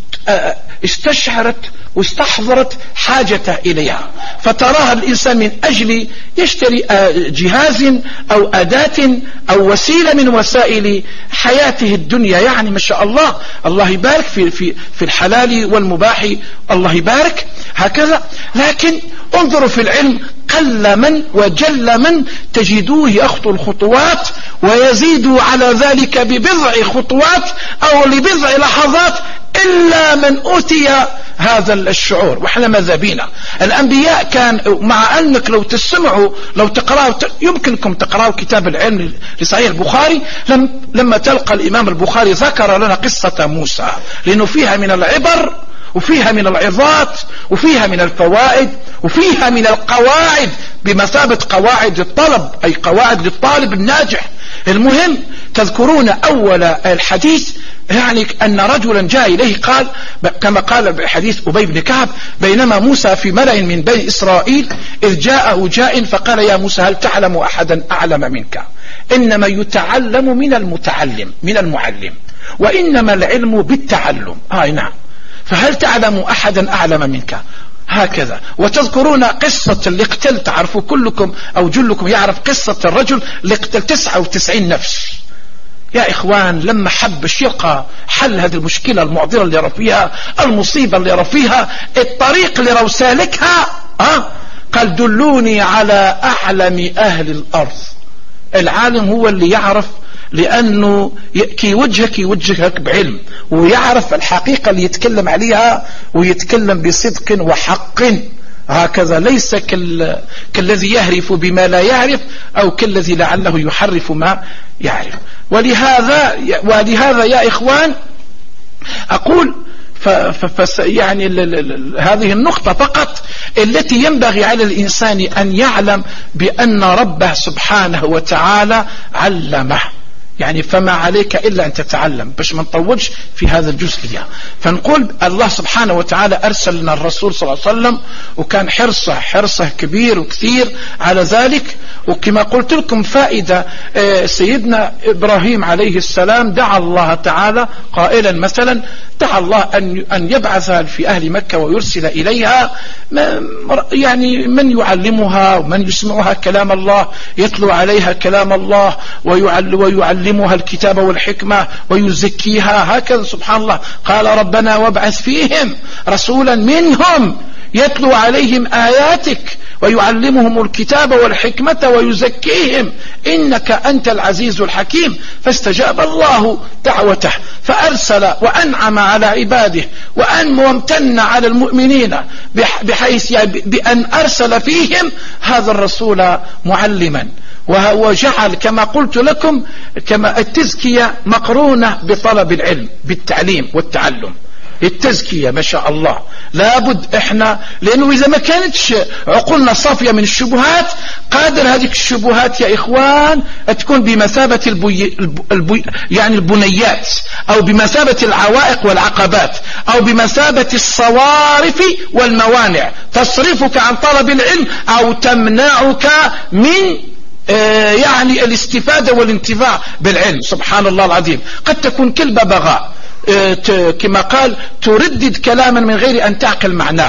A: استشعرت واستحضرت حاجته إليها، فتراها الإنسان من أجل يشتري جهاز أو أداة أو وسيلة من وسائل حياته الدنيا. يعني ما شاء الله، الله يبارك في, في, في الحلال والمباح، الله يبارك هكذا. لكن انظروا في العلم، قل من وجل من تجدوه يخطو الخطوات ويزيد على ذلك ببضع خطوات أو لبضع لحظات إلا من أوتي هذا الشعور. وإحنا ماذا بينا؟ الأنبياء كان، مع أنك لو تسمعوا لو تقرأوا، يمكنكم تقرأوا كتاب العلم لصحيح البخاري، لم لما تلقى الإمام البخاري ذكر لنا قصة موسى، لأنه فيها من العبر وفيها من العظات وفيها من الفوائد وفيها من القواعد بمثابة قواعد الطلب، أي قواعد للطالب الناجح. المهم تذكرون أول الحديث يعني أن رجلا جاء إليه قال كما قال بحديث أبي بن كعب: بينما موسى في ملأ من بني إسرائيل إذ جاءه جاء فقال: يا موسى هل تعلم أحدا أعلم منك؟ إنما يتعلم من المتعلم من المعلم، وإنما العلم بالتعلم. آه نعم، فهل تعلم أحدا أعلم منك؟ هكذا. وتذكرون قصة اللي اقتل، تعرفوا كلكم أو جلكم يعرف قصة الرجل اللي اقتل تسعة وتسعين نفس. يا إخوان، لما حبش يلقى حل هذه المشكلة المعضلة اللي راه فيها، المصيبة اللي راه فيها، الطريق اللي راه سالكها، أه؟ قال: دلوني على أعلم أهل الأرض. العالم هو اللي يعرف، لأنه كي يوجهك يوجهك بعلم، ويعرف الحقيقة اللي يتكلم عليها، ويتكلم بصدق وحق. هكذا، ليس كال... كالذي يهرف بما لا يعرف، أو كالذي لعله يحرف ما يعرف. ولهذا ولهذا يا إخوان أقول ف... ف... ف... يعني ال... ال... هذه النقطة فقط التي ينبغي على الإنسان أن يعلم بأن ربه سبحانه وتعالى علمه. يعني فما عليك إلا أن تتعلم، باش ما نطولش في هذا الجزء. فنقول الله سبحانه وتعالى أرسل لنا الرسول صلى الله عليه وسلم، وكان حرصه حرصه كبير وكثير على ذلك. وكما قلت لكم فائدة، سيدنا إبراهيم عليه السلام دعا الله تعالى قائلا مثلا، دعا الله أن أن يبعث في أهل مكة ويرسل إليها يعني من يعلمها ومن يسمعها كلام الله، يتلو عليها كلام الله، ويعلمها الكتاب والحكمة ويزكيها. هكذا سبحان الله. قال: ربنا وابعث فيهم رسولا منهم يتلو عليهم آياتك ويعلمهم الكتاب والحكمة ويزكيهم إنك أنت العزيز الحكيم. فاستجاب الله دعوته فأرسل وأنعم على عباده وأن وامتن على المؤمنين، بحيث بأن أرسل فيهم هذا الرسول معلما، وجعل كما قلت لكم كما التزكية مقرونة بطلب العلم، بالتعليم والتعلم. التزكية ما شاء الله لابد احنا، لانه اذا ما كانتش عقولنا صافية من الشبهات، قادر هذه الشبهات يا اخوان تكون بمثابة البي البي يعني البنيات، او بمثابة العوائق والعقبات، او بمثابة الصوارف والموانع، تصرفك عن طلب العلم او تمنعك من آه يعني الاستفادة والانتفاع بالعلم. سبحان الله العظيم. قد تكون كلبة بغاء كما قال تردد كلاما من غير أن تعقل معناه،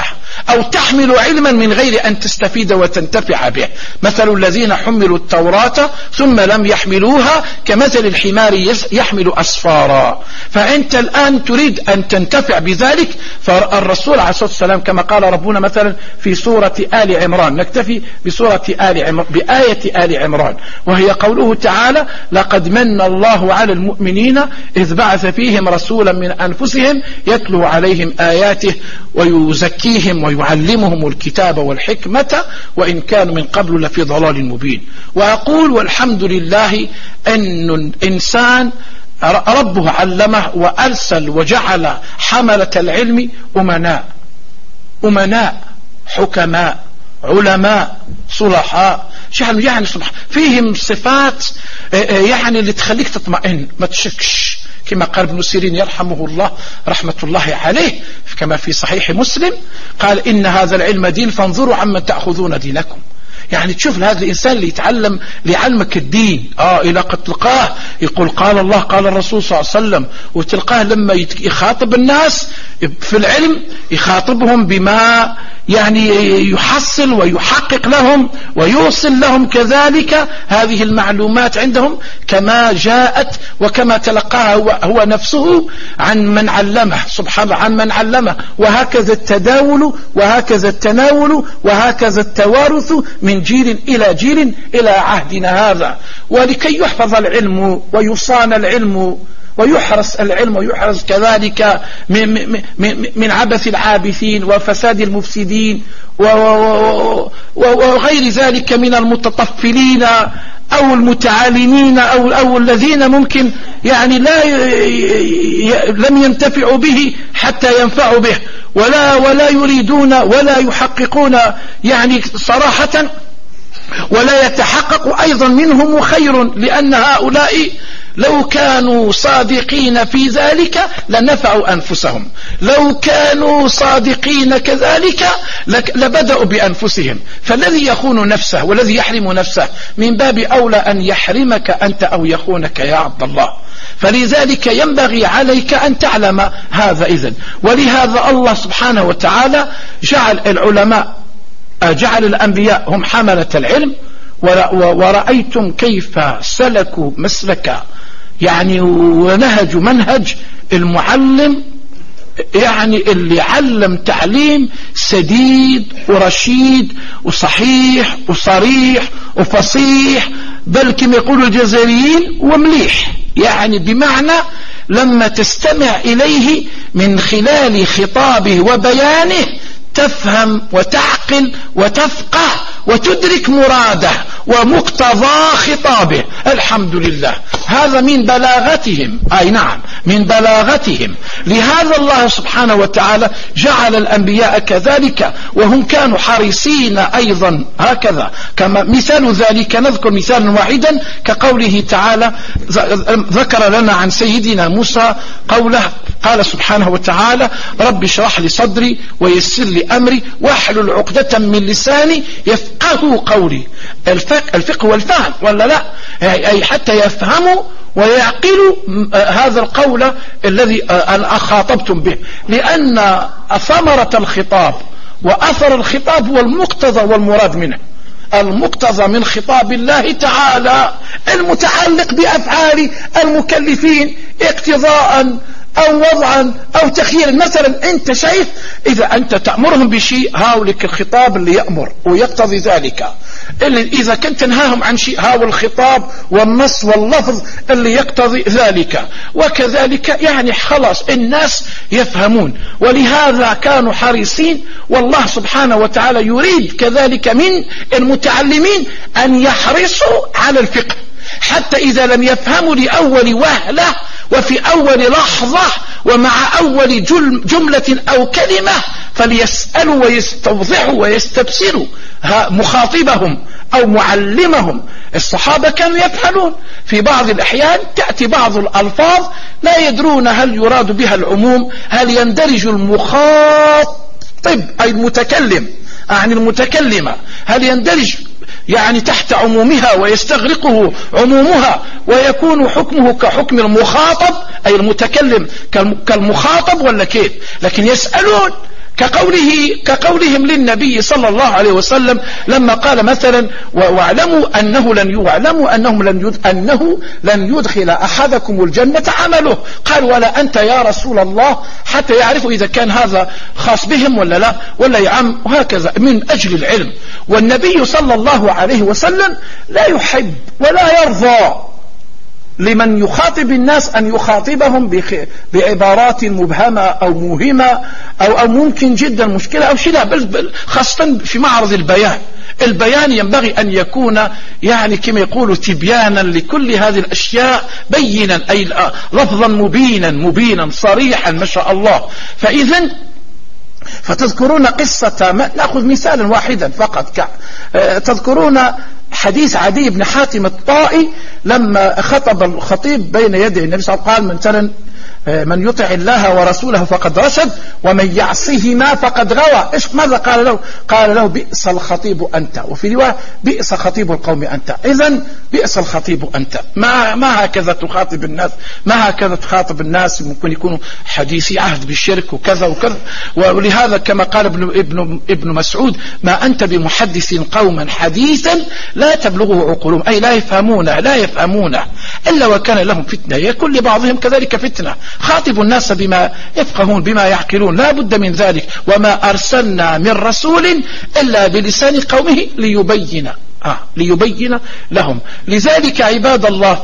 A: أو تحمل علما من غير أن تستفيد وتنتفع به. مثل الذين حملوا التوراة ثم لم يحملوها كمثل الحمار يحمل أسفارا. فأنت الآن تريد أن تنتفع بذلك، فالرسول عليه الصلاة والسلام كما قال ربنا مثلا في سورة آل عمران، نكتفي بسورة آل عمران بآية آل عمران، وهي قوله تعالى: لقد من الله على المؤمنين إذ بعث فيهم رسولا من أنفسهم يتلو عليهم آياته ويزكيهم ويعلمهم الكتاب والحكمة وإن كانوا من قبل لفي ضلال مبين. وأقول والحمد لله أن الإنسان ربه علمه وأرسل وجعل حملة العلم أمناء أمناء حكماء علماء صلحاء، يعني صلحاء فيهم صفات يعني اللي تخليك تطمئن ما تشكش، كما قال ابن سيرين يرحمه الله رحمة الله عليه كما في صحيح مسلم قال: إن هذا العلم دين فانظروا عمن تأخذون دينكم. يعني تشوف هذا الإنسان اللي يتعلم لعلمك الدين آه إلى قد تلقاه يقول قال الله قال الرسول صلى الله عليه وسلم، وتلقاه لما يخاطب الناس في العلم يخاطبهم بما يعني يحصل ويحقق لهم ويوصل لهم كذلك هذه المعلومات عندهم كما جاءت وكما تلقاها هو, هو نفسه عن من علمه سبحانه عن من علمه. وهكذا التداول وهكذا التناول وهكذا التوارث من جيل إلى جيل إلى عهدنا هذا. ولكي يحفظ العلم ويصان العلم ويحرس العلم ويحرس كذلك من, من, من عبث العابثين وفساد المفسدين وغير ذلك من المتطفلين أو المتعالمين أو, أو الذين ممكن يعني لا لم ينتفعوا به حتى ينفعوا به ولا, ولا يريدون ولا يحققون يعني صراحة ولا يتحقق أيضا منهم خير، لأن هؤلاء لو كانوا صادقين في ذلك لنفعوا أنفسهم، لو كانوا صادقين كذلك لبدأوا بأنفسهم. فالذي يخون نفسه والذي يحرم نفسه من باب أولى أن يحرمك أنت أو يخونك يا عبد الله. فلذلك ينبغي عليك أن تعلم هذا إذن. ولهذا الله سبحانه وتعالى جعل العلماء جعل الأنبياء هم حملة العلم، ورأيتم كيف سلكوا مسلك يعني ونهجوا منهج المعلم، يعني اللي علم تعليم سديد ورشيد وصحيح وصريح وفصيح، بل كما يقول الجزائريين ومليح، يعني بمعنى لما تستمع إليه من خلال خطابه وبيانه تفهم وتعقل وتفقه وتدرك مراده ومقتضى خطابه. الحمد لله، هذا من بلاغتهم، أي نعم من بلاغتهم. لهذا الله سبحانه وتعالى جعل الأنبياء كذلك، وهم كانوا حريصين أيضا هكذا. كما مثال ذلك نذكر مثالا واحدا كقوله تعالى ذكر لنا عن سيدنا موسى قوله قال سبحانه وتعالى: رب اشرح لي صدري ويسر لي أمري واحلل عقدة من لساني يفقهوا قولي. الفقه, الفقه والفهم ولا لا، أي حتى يفهموا ويعقلوا هذا القول الذي أنا خاطبتم به، لأن ثمرة الخطاب وأثر الخطاب هو المقتضى والمراد منه. المقتضى من خطاب الله تعالى المتعلق بأفعال المكلفين اقتضاء أو وضعا أو تخييرا. مثلا أنت شايف إذا أنت تأمرهم بشيء هاولك الخطاب اللي يأمر ويقتضي ذلك، إذا كنت تنهاهم عن شيء هاول الخطاب والنص واللفظ اللي يقتضي ذلك. وكذلك يعني خلاص الناس يفهمون، ولهذا كانوا حريصين. والله سبحانه وتعالى يريد كذلك من المتعلمين أن يحرصوا على الفقه، حتى إذا لم يفهموا لأول وهلة وفي أول لحظة ومع أول جملة أو كلمة فليسألوا ويستوضحوا ويستبصروا مخاطبهم أو معلمهم. الصحابة كانوا يفعلون في بعض الأحيان تأتي بعض الألفاظ لا يدرون هل يراد بها العموم، هل يندرج المخاطب أي المتكلم عن المتكلمة، هل يندرج يعني تحت عمومها ويستغرقه عمومها ويكون حكمه كحكم المخاطب أي المتكلم كالمخاطب ولا كيف. لكن يسألون كقوله كقولهم للنبي صلى الله عليه وسلم لما قال مثلا واعلموا أنه لن يعلموا أنهم لن يد أنه لن يدخل أحدكم الجنة عمله، قال ولا أنت يا رسول الله، حتى يعرفوا إذا كان هذا خاص بهم ولا لا ولا يعم، وهكذا من أجل العلم. والنبي صلى الله عليه وسلم لا يحب ولا يرضى لمن يخاطب الناس أن يخاطبهم بعبارات مبهمة أو موهمة أو, أو ممكن جدا مشكلة أو شيء، بل خاصة في معرض البيان. البيان ينبغي أن يكون يعني كما يقولوا تبيانا لكل هذه الأشياء، بينا أي لفظا مبينا مبينا صريحا ما شاء الله. فإذا فتذكرون قصة، نأخذ مثالا واحدا فقط، تذكرون حديث عدي بن حاتم الطائي لما خطب الخطيب بين يدي النبي صلى الله عليه وسلم، قال من ترى من يطع الله ورسوله فقد رشد ومن يعصهما فقد غوى. إيش ماذا قال له؟ قال له بئس الخطيب أنت، وفي رواية بئس خطيب القوم أنت. إذن بئس الخطيب أنت، ما ما هكذا تخاطب الناس، ما هكذا تخاطب الناس، ممكن يكونوا حديثي عهد بالشرك وكذا وكذا. ولهذا كما قال ابن ابن ابن مسعود ما أنت بمحدث قوما حديثا لا تبلغه عقولهم، أي لا يفهمونه لا يفهمونه إلا وكان لهم فتنة، يكون لبعضهم كذلك فتنة. خاطبوا الناس بما يفقهون بما يعقلون، لا بد من ذلك. وما أرسلنا من رسول إلا بلسان قومه ليبين آه ليبين لهم. لذلك عباد الله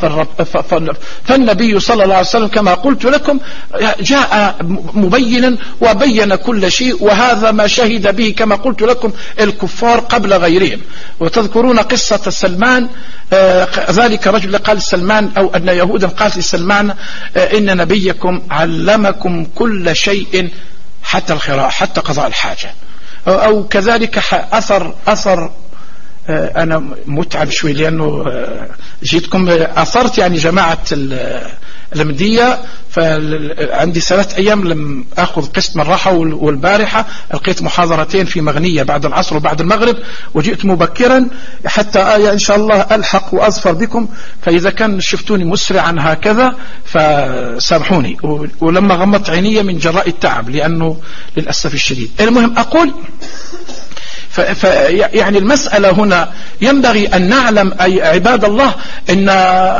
A: فالنبي صلى الله عليه وسلم كما قلت لكم جاء مبينا وبين كل شيء، وهذا ما شهد به كما قلت لكم الكفار قبل غيرهم. وتذكرون قصة سلمان، آه ذلك رجل قال سلمان أو أن يهودا قالت لسلمان آه إن نبيكم علمكم كل شيء حتى الخراء حتى قضاء الحاجة. أو, أو كذلك أثر أثر أنا متعب شوي لأنه جيتكم أثرت يعني جماعة المدية، فعندي ثلاث أيام لم أخذ قسط من راحة، والبارحة ألقيت محاضرتين في مغنية بعد العصر وبعد المغرب، وجئت مبكرا حتى آية إن شاء الله ألحق وأظفر بكم. فإذا كان شفتوني مسرعا هكذا فسامحوني، ولما غمضت عيني من جراء التعب لأنه للأسف الشديد. المهم أقول ف يعني المسألة هنا ينبغي أن نعلم أي عباد الله أن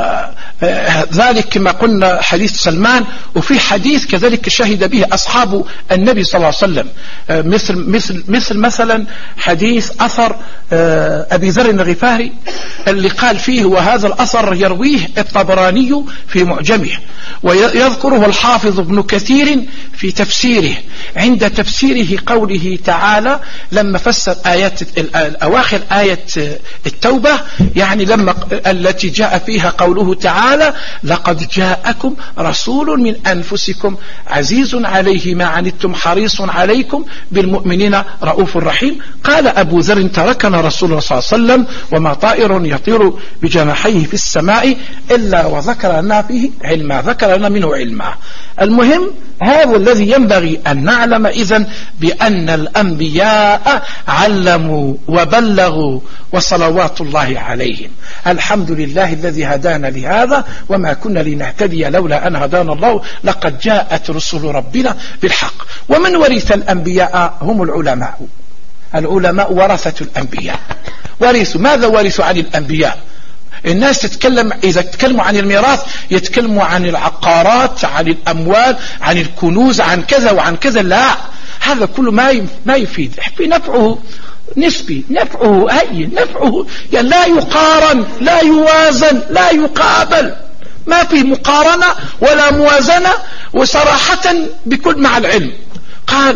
A: ذلك كما قلنا حديث سلمان، وفي حديث كذلك شهد به أصحاب النبي صلى الله عليه وسلم، مثل مثل مثل مثلا حديث أثر أبي ذر الغفاري اللي قال فيه، وهذا الأثر يرويه الطبراني في معجمه ويذكره الحافظ ابن كثير في تفسيره عند تفسيره قوله تعالى لما فسر آيات الأواخر آية التوبة، يعني لما التي جاء فيها قوله تعالى لقد جاءكم رسول من أنفسكم عزيز عليه ما عنتم حريص عليكم بالمؤمنين رؤوف رحيم. قال أبو ذر تركنا رسول الله صلى الله عليه وسلم وما طائر يطير بجناحيه في السماء إلا وذكر لنا فيه علما، ذكر لنا منه علما. المهم هذا الذي ينبغي أن نعلم إذن بأن الأنبياء علموا وبلغوا وصلوات الله عليهم. الحمد لله الذي هدانا لهذا وما كنا لنهتدي لولا أن هدانا الله، لقد جاءت رسل ربنا بالحق. ومن ورث الأنبياء هم العلماء. العلماء ورثة الأنبياء. ورثوا ماذا؟ ورثوا عن الأنبياء. الناس تتكلم إذا تكلموا عن الميراث يتكلموا عن العقارات، عن الأموال، عن الكنوز، عن كذا وعن كذا. لا، هذا كله ما ما يفيد. في نفعه نسبي، نفعه هين، نفعه يعني لا يقارن، لا يوازن، لا يقابل، ما في مقارنة ولا موازنة. وصراحة بكل مع العلم قال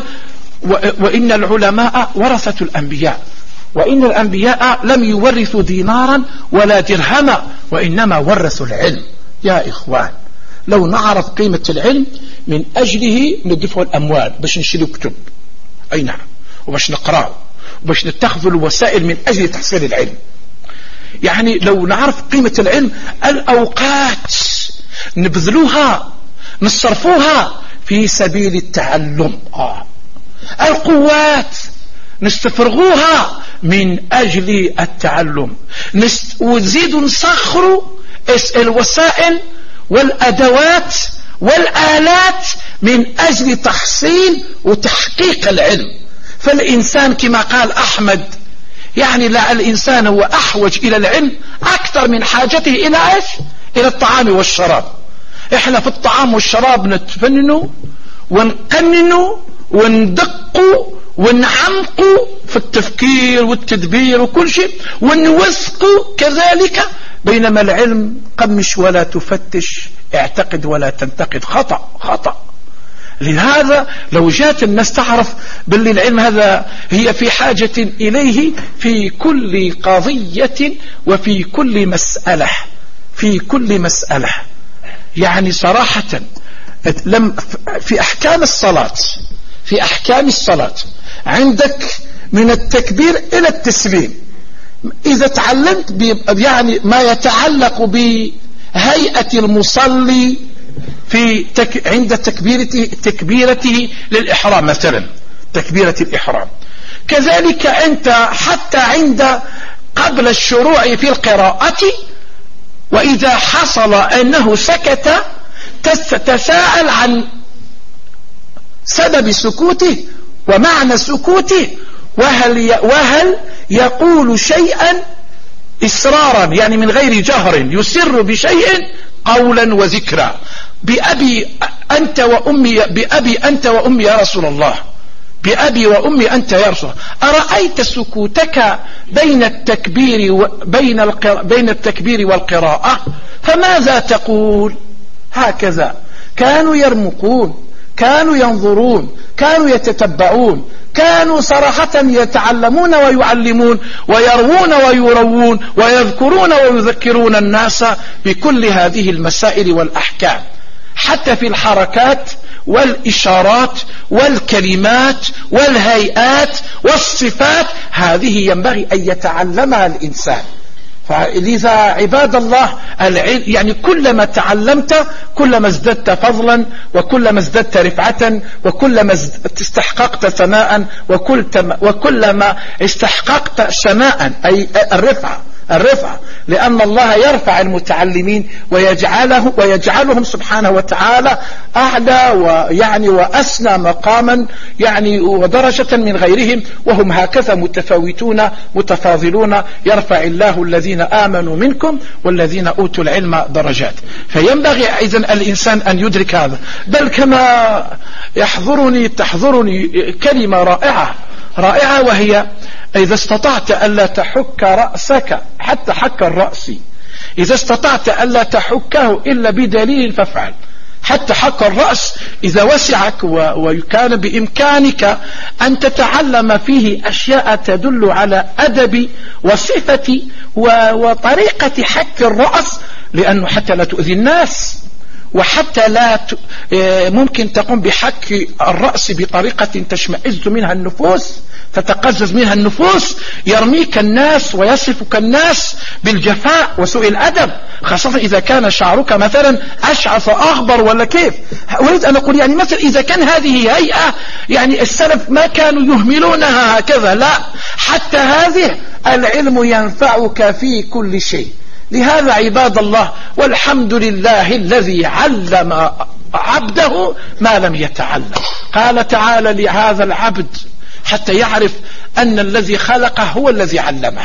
A: وإن العلماء ورثة الأنبياء، وإن الأنبياء لم يورثوا دينارا ولا درهما وإنما ورثوا العلم. يا إخوان لو نعرف قيمة العلم من أجله ندفع الأموال باش نشتري كتب، أي نعم، وباش نقرأ وباش نتخذ الوسائل من أجل تحصيل العلم. يعني لو نعرف قيمة العلم الأوقات نبذلوها نصرفوها في سبيل التعلم، آه. القوات نستفرغوها من أجل التعلم، نست... ونزيد نسخر الوسائل والأدوات والآلات من أجل تحصيل وتحقيق العلم. فالإنسان كما قال أحمد يعني لا، الإنسان هو أحوج إلى العلم أكثر من حاجته إلى إيش؟ إلى الطعام والشراب. إحنا في الطعام والشراب نتفننوا ونقننوا وندقوا ونعمقوا في التفكير والتدبير وكل شيء ونوثقوا كذلك، بينما العلم قمش ولا تفتش، اعتقد ولا تنتقد. خطأ خطأ. لهذا لو جاءت الناس تعرف باللي العلم هذا هي في حاجة إليه في كل قضية وفي كل مسألة، في كل مسألة. يعني صراحة لم في أحكام الصلاة، في أحكام الصلاة عندك من التكبير إلى التسليم، إذا تعلمت يعني ما يتعلق بهيئة المصلي في تك عند تكبيرته تكبيرته للإحرام مثلا، تكبيرة الإحرام، كذلك أنت حتى عند قبل الشروع في القراءة، وإذا حصل أنه سكت تتساءل عن سبب سكوته ومعنى سكوته، وهل وهل يقول شيئا إسرارا يعني من غير جهر، يسر بشيء قولا وذكرا، بأبي أنت وأمي، بأبي أنت وأمي يا رسول الله، بأبي وأمي أنت يا رسول الله. أرأيت سكوتك بين التكبير وبين القراءة بين التكبير والقراءة فماذا تقول؟ هكذا كانوا يرمقون، كانوا ينظرون، كانوا يتتبعون، كانوا صراحة يتعلمون ويعلمون ويروون ويروون ويذكرون ويذكرون الناس بكل هذه المسائل والأحكام، حتى في الحركات والإشارات والكلمات والهيئات والصفات، هذه ينبغي أن يتعلمها الإنسان. فلذا عباد الله العلم يعني كلما تعلمت كلما ازددت فضلا، وكلما ازددت رفعة، وكلما استحققت ثناء، وكلما استحققت سماء أي الرفعة الرفعة لأن الله يرفع المتعلمين ويجعله ويجعلهم سبحانه وتعالى أعلى ويعني وأسنى مقاما يعني ودرجة من غيرهم، وهم هكذا متفاوتون متفاضلون، يرفع الله الذين آمنوا منكم والذين أوتوا العلم درجات. فينبغي إذن الإنسان أن يدرك هذا. بل كما يحضرني تحضرني كلمة رائعة رائعة، وهي إذا استطعت ألا تحك رأسك حتى حك الرأس، إذا استطعت ألا تحكه إلا بدليل فافعل. حتى حك الرأس إذا وسعك وكان بإمكانك أن تتعلم فيه أشياء تدل على أدب وصفة وطريقة حك الرأس، لأنه حتى لا تؤذي الناس، وحتى لا ت... ممكن تقوم بحك الرأس بطريقة تشمئز منها النفوس، تتقزز منها النفوس، يرميك الناس ويصفك الناس بالجفاء وسوء الأدب، خاصة إذا كان شعرك مثلا أشعث أغبر ولا كيف. أريد أن أقول يعني مثلا إذا كان هذه هيئة يعني السلف ما كانوا يهملونها هكذا، لا، حتى هذه العلم ينفعك في كل شيء. لهذا عباد الله والحمد لله الذي علم عبده ما لم يتعلم. قال تعالى لهذا العبد حتى يعرف أن الذي خلقه هو الذي علمه،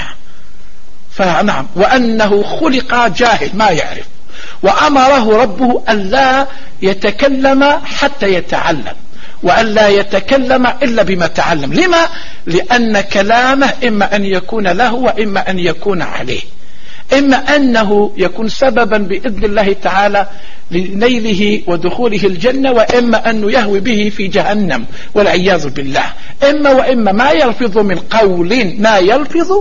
A: فنعم، وأنه خلق جاهل ما يعرف، وأمره ربه ألا يتكلم حتى يتعلم، وألا يتكلم إلا بما تعلم. لما؟ لأن كلامه إما أن يكون له وإما أن يكون عليه، إما أنه يكون سببا بإذن الله تعالى لنيله ودخوله الجنة، وإما أنه يهوي به في جهنم والعياذ بالله. إما وإما ما يلفظ من قول ما يلفظ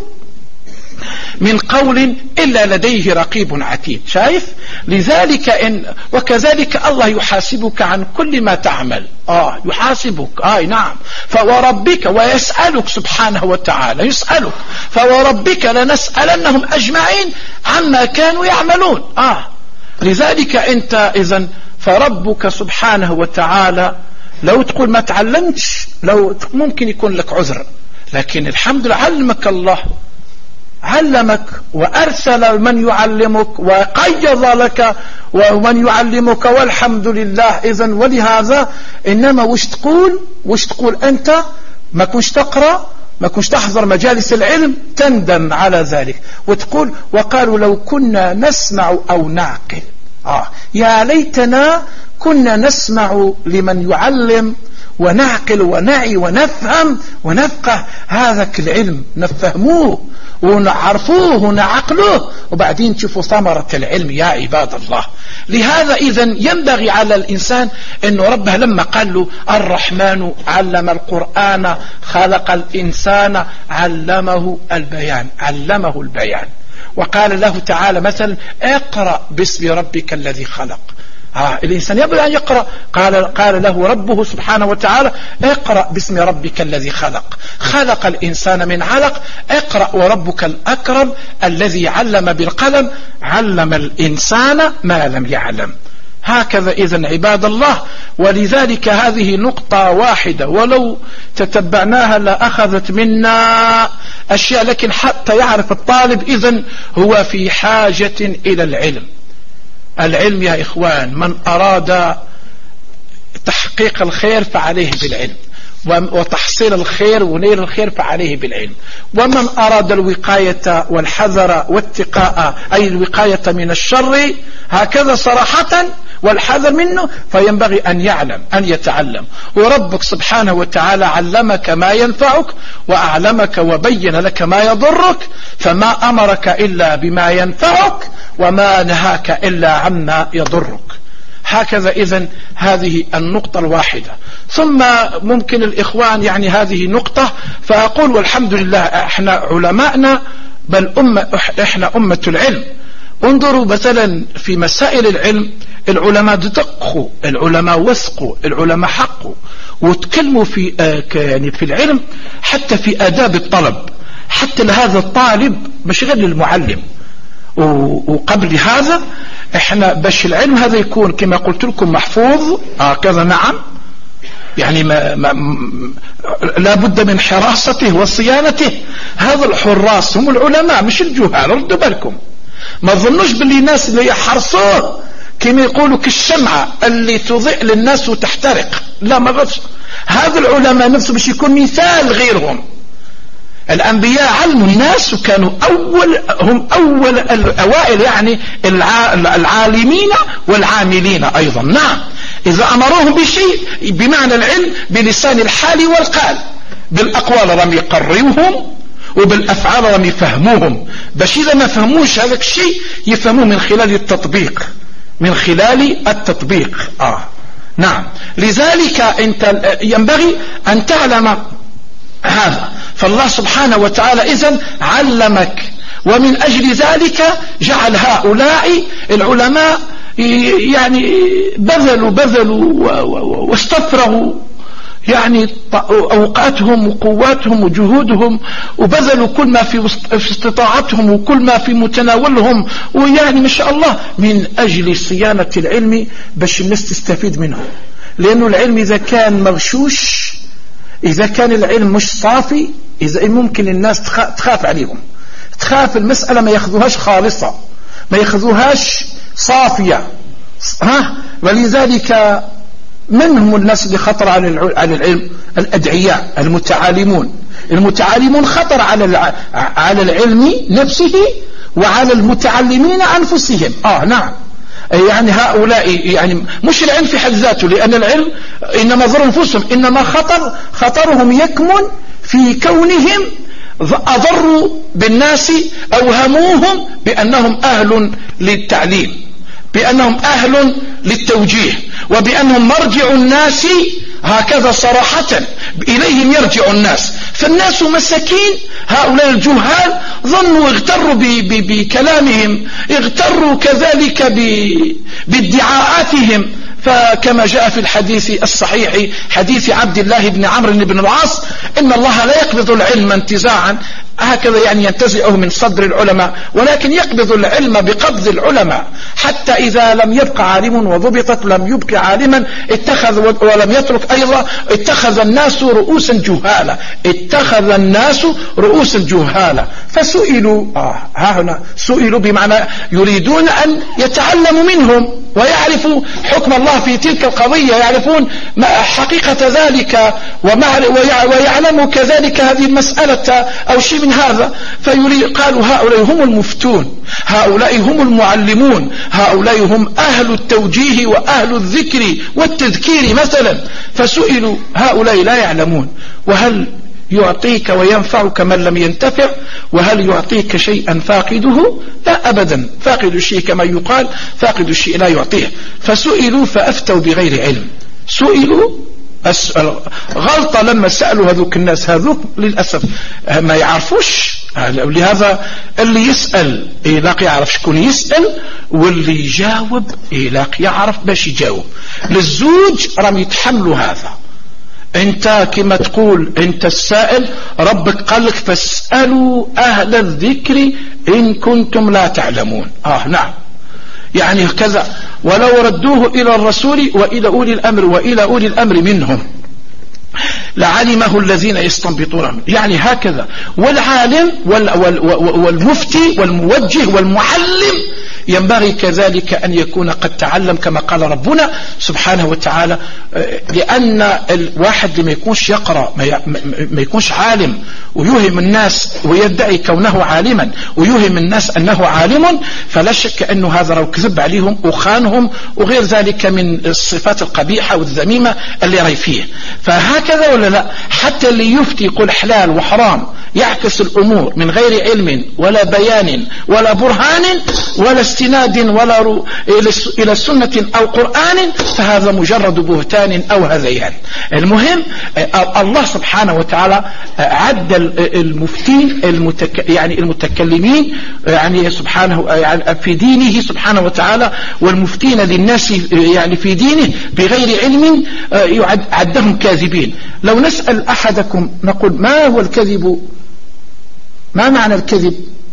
A: من قول إلا لديه رقيب عتيد. شايف؟ لذلك إن وكذلك الله يحاسبك عن كل ما تعمل. آه يحاسبك، آه نعم، فوربك، ويسألك سبحانه وتعالى، يسألك فوربك لنسألنهم أجمعين عما كانوا يعملون. آه لذلك أنت إذن فربك سبحانه وتعالى لو تقول ما تعلمتش، لو ممكن يكون لك عذر، لكن الحمد لله علمك الله
B: علمك وأرسل من يعلمك وقيض لك ومن يعلمك، والحمد لله. إذن ولهذا إنما وش تقول وش تقول أنت؟ ما كنش تقرأ، ما كنش تحضر مجالس العلم، تندم على ذلك وتقول وقالوا لو كنا نسمع أو نعقل. آه يا ليتنا كنا نسمع لمن يعلم ونعقل ونعي ونفهم ونفقه هذا العلم، نفهموه ونعرفوه ونعقلوه، وبعدين تشوفوا ثمرة العلم يا عباد الله. لهذا إذن ينبغي على الإنسان أنه ربه لما قال له الرحمن علم القرآن خلق الإنسان علمه البيان، علمه البيان. وقال له تعالى مثلا اقرأ باسم ربك الذي خلق. آه الإنسان يبدأ أن يقرأ، قال, قال له ربه سبحانه وتعالى اقرأ باسم ربك الذي خلق، خلق الإنسان من علق، اقرأ وربك الأكرم الذي علم بالقلم، علم الإنسان ما لم يعلم. هكذا إذن عباد الله. ولذلك هذه نقطة واحدة ولو تتبعناها لأخذت منا أشياء، لكن حتى يعرف الطالب إذن هو في حاجة إلى العلم. العلم يا إخوان، من أراد تحقيق الخير فعليه بالعلم، وتحصيل الخير ونيل الخير فعليه بالعلم. ومن أراد الوقاية والحذر والتقاء، أي الوقاية من الشر هكذا صراحة والحذر منه، فينبغي أن يعلم أن يتعلم. وربك سبحانه وتعالى علمك ما ينفعك وأعلمك وبين لك ما يضرك، فما أمرك إلا بما ينفعك وما نهاك إلا عما يضرك. هكذا إذن هذه النقطة الواحدة. ثم ممكن الإخوان يعني هذه نقطة، فأقول والحمد لله احنا علماءنا بل أمة، احنا أمة العلم. انظروا مثلا في مسائل العلم، العلماء دقوا، العلماء وثقوا، العلماء حقوا وتكلموا في يعني في العلم، حتى في آداب الطلب، حتى لهذا الطالب مش غير للمعلم. وقبل هذا احنا باش العلم هذا يكون كما قلت لكم محفوظ هكذا، نعم يعني ما ما لا بد من حراسته وصيانته. هذا الحراس هم العلماء مش الجهال، ردوا بالكم. ما ظنوش باللي الناس اللي يحرصوه كما يقولوا كالشمعة اللي تضيء للناس وتحترق، لا ما غيرش. هذا العلماء نفسه باش يكون مثال غيرهم. الأنبياء علموا الناس وكانوا أول هم أول الأوائل، يعني العالمين والعاملين أيضا. نعم إذا أمروهم بشيء بمعنى العلم بلسان الحال والقال، بالأقوال لم يقرروهم وبالأفعال لم يفهموهم، باش إذا ما فهموش هذا الشيء يفهموه من خلال التطبيق، من خلال التطبيق. آه نعم. لذلك أنت ينبغي أن تعلم هذا. فالله سبحانه وتعالى إذن علمك، ومن أجل ذلك جعل هؤلاء العلماء يعني بذلوا بذلوا واستفرغوا يعني أوقاتهم وقواتهم وجهودهم، وبذلوا كل ما في استطاعتهم وكل ما في متناولهم، ويعني ما شاء الله من أجل صيانة العلم باش الناس تستفيد منه. لأنه العلم إذا كان مغشوش، إذا كان العلم مش صافي، إذا ممكن الناس تخاف عليهم، تخاف المسألة ما يأخذوهاش خالصة، ما يأخذوهاش صافية. ها ولذلك منهم الناس اللي خطر على العلم، الأدعياء المتعالمون. المتعالمون خطر على على العلم نفسه وعلى المتعلمين أنفسهم. آه نعم يعني هؤلاء يعني مش العلم في حد ذاته، لأن العلم إنما ضر أنفسهم، إنما خطر خطرهم يكمن في كونهم أضروا بالناس، أوهموهم بأنهم أهل للتعليم، بأنهم أهل للتوجيه، وبأنهم مرجع الناس هكذا صراحة، إليهم يرجع الناس. فالناس مساكين هؤلاء الجهال ظنوا، اغتروا بكلامهم، اغتروا كذلك بادعاءاتهم. فكما جاء في الحديث الصحيح حديث عبد الله بن عمرو بن العاص، إن الله لا يقبض العلم انتزاعا هكذا يعني ينتزعه من صدر العلماء، ولكن يقبض العلم بقبض العلماء، حتى إذا لم يبقى عالم وضبطت لم يبقى عالما اتخذ، ولم يترك أيضا اتخذ الناس رؤوسا جهالا، اتخذ الناس رؤوسا جهالا. فسئلوا آه ها هنا سئلوا بمعنى يريدون أن يتعلموا منهم ويعرفوا حكم الله في تلك القضية، يعرفون حقيقة ذلك ويعلموا كذلك هذه المسألة أو شيء من هذا. فقالوا هؤلاء هم المفتون، هؤلاء هم المعلمون، هؤلاء هم أهل التوجيه وأهل الذكر والتذكير مثلا. فسئلوا هؤلاء لا يعلمون، وهل يعطيك وينفعك من لم ينتفع؟ وهل يعطيك شيئا فاقده؟ لا أبدا، فاقد الشيء كما يقال فاقد الشيء لا يعطيه. فسئلوا فأفتوا بغير علم، سئلوا غلطة لما سألوا هذوك الناس، هذوك للأسف ما يعرفوش. لهذا اللي يسأل يلاقي يعرف شكون يسأل، واللي يجاوب يلاقي يعرف باش يجاوب. للزوج راهم يتحملوا هذا. انت كما تقول انت السائل، ربك قال لك فاسألوا أهل الذكر إن كنتم لا تعلمون. آه نعم، يعني كذا، ولو ردوه إلى الرسول وإلى أولي الأمر وإلى أولي الأمر منهم لعلمه الذين يستنبطونه، يعني هكذا. والعالم والمفتي والموجه والمعلم ينبغي كذلك أن يكون قد تعلم كما قال ربنا سبحانه وتعالى. لأن الواحد لما يكونش يقرأ ما يكونش عالم ويوهم الناس ويدعي كونه عالما ويوهم الناس أنه عالم، فلا شك أنه هذا لو كذب عليهم وخانهم وغير ذلك من الصفات القبيحة والذميمة اللي راي فيه. فهكذا ولا لا؟ حتى اللي يفتي يقول حلال وحرام يعكس الأمور من غير علم ولا بيان ولا برهان ولا استناد ولا رو... إلى سنة أو قرآن، فهذا مجرد بهتان أو هذيان. المهم الله سبحانه وتعالى عد المفتين المتك... يعني المتكلمين يعني سبحانه يعني في دينه سبحانه وتعالى، والمفتين للناس يعني في دينه بغير علم يعد عدهم كاذبين. لو نسأل أحدكم نقول ما هو الكذب؟ ما معنى الكذب؟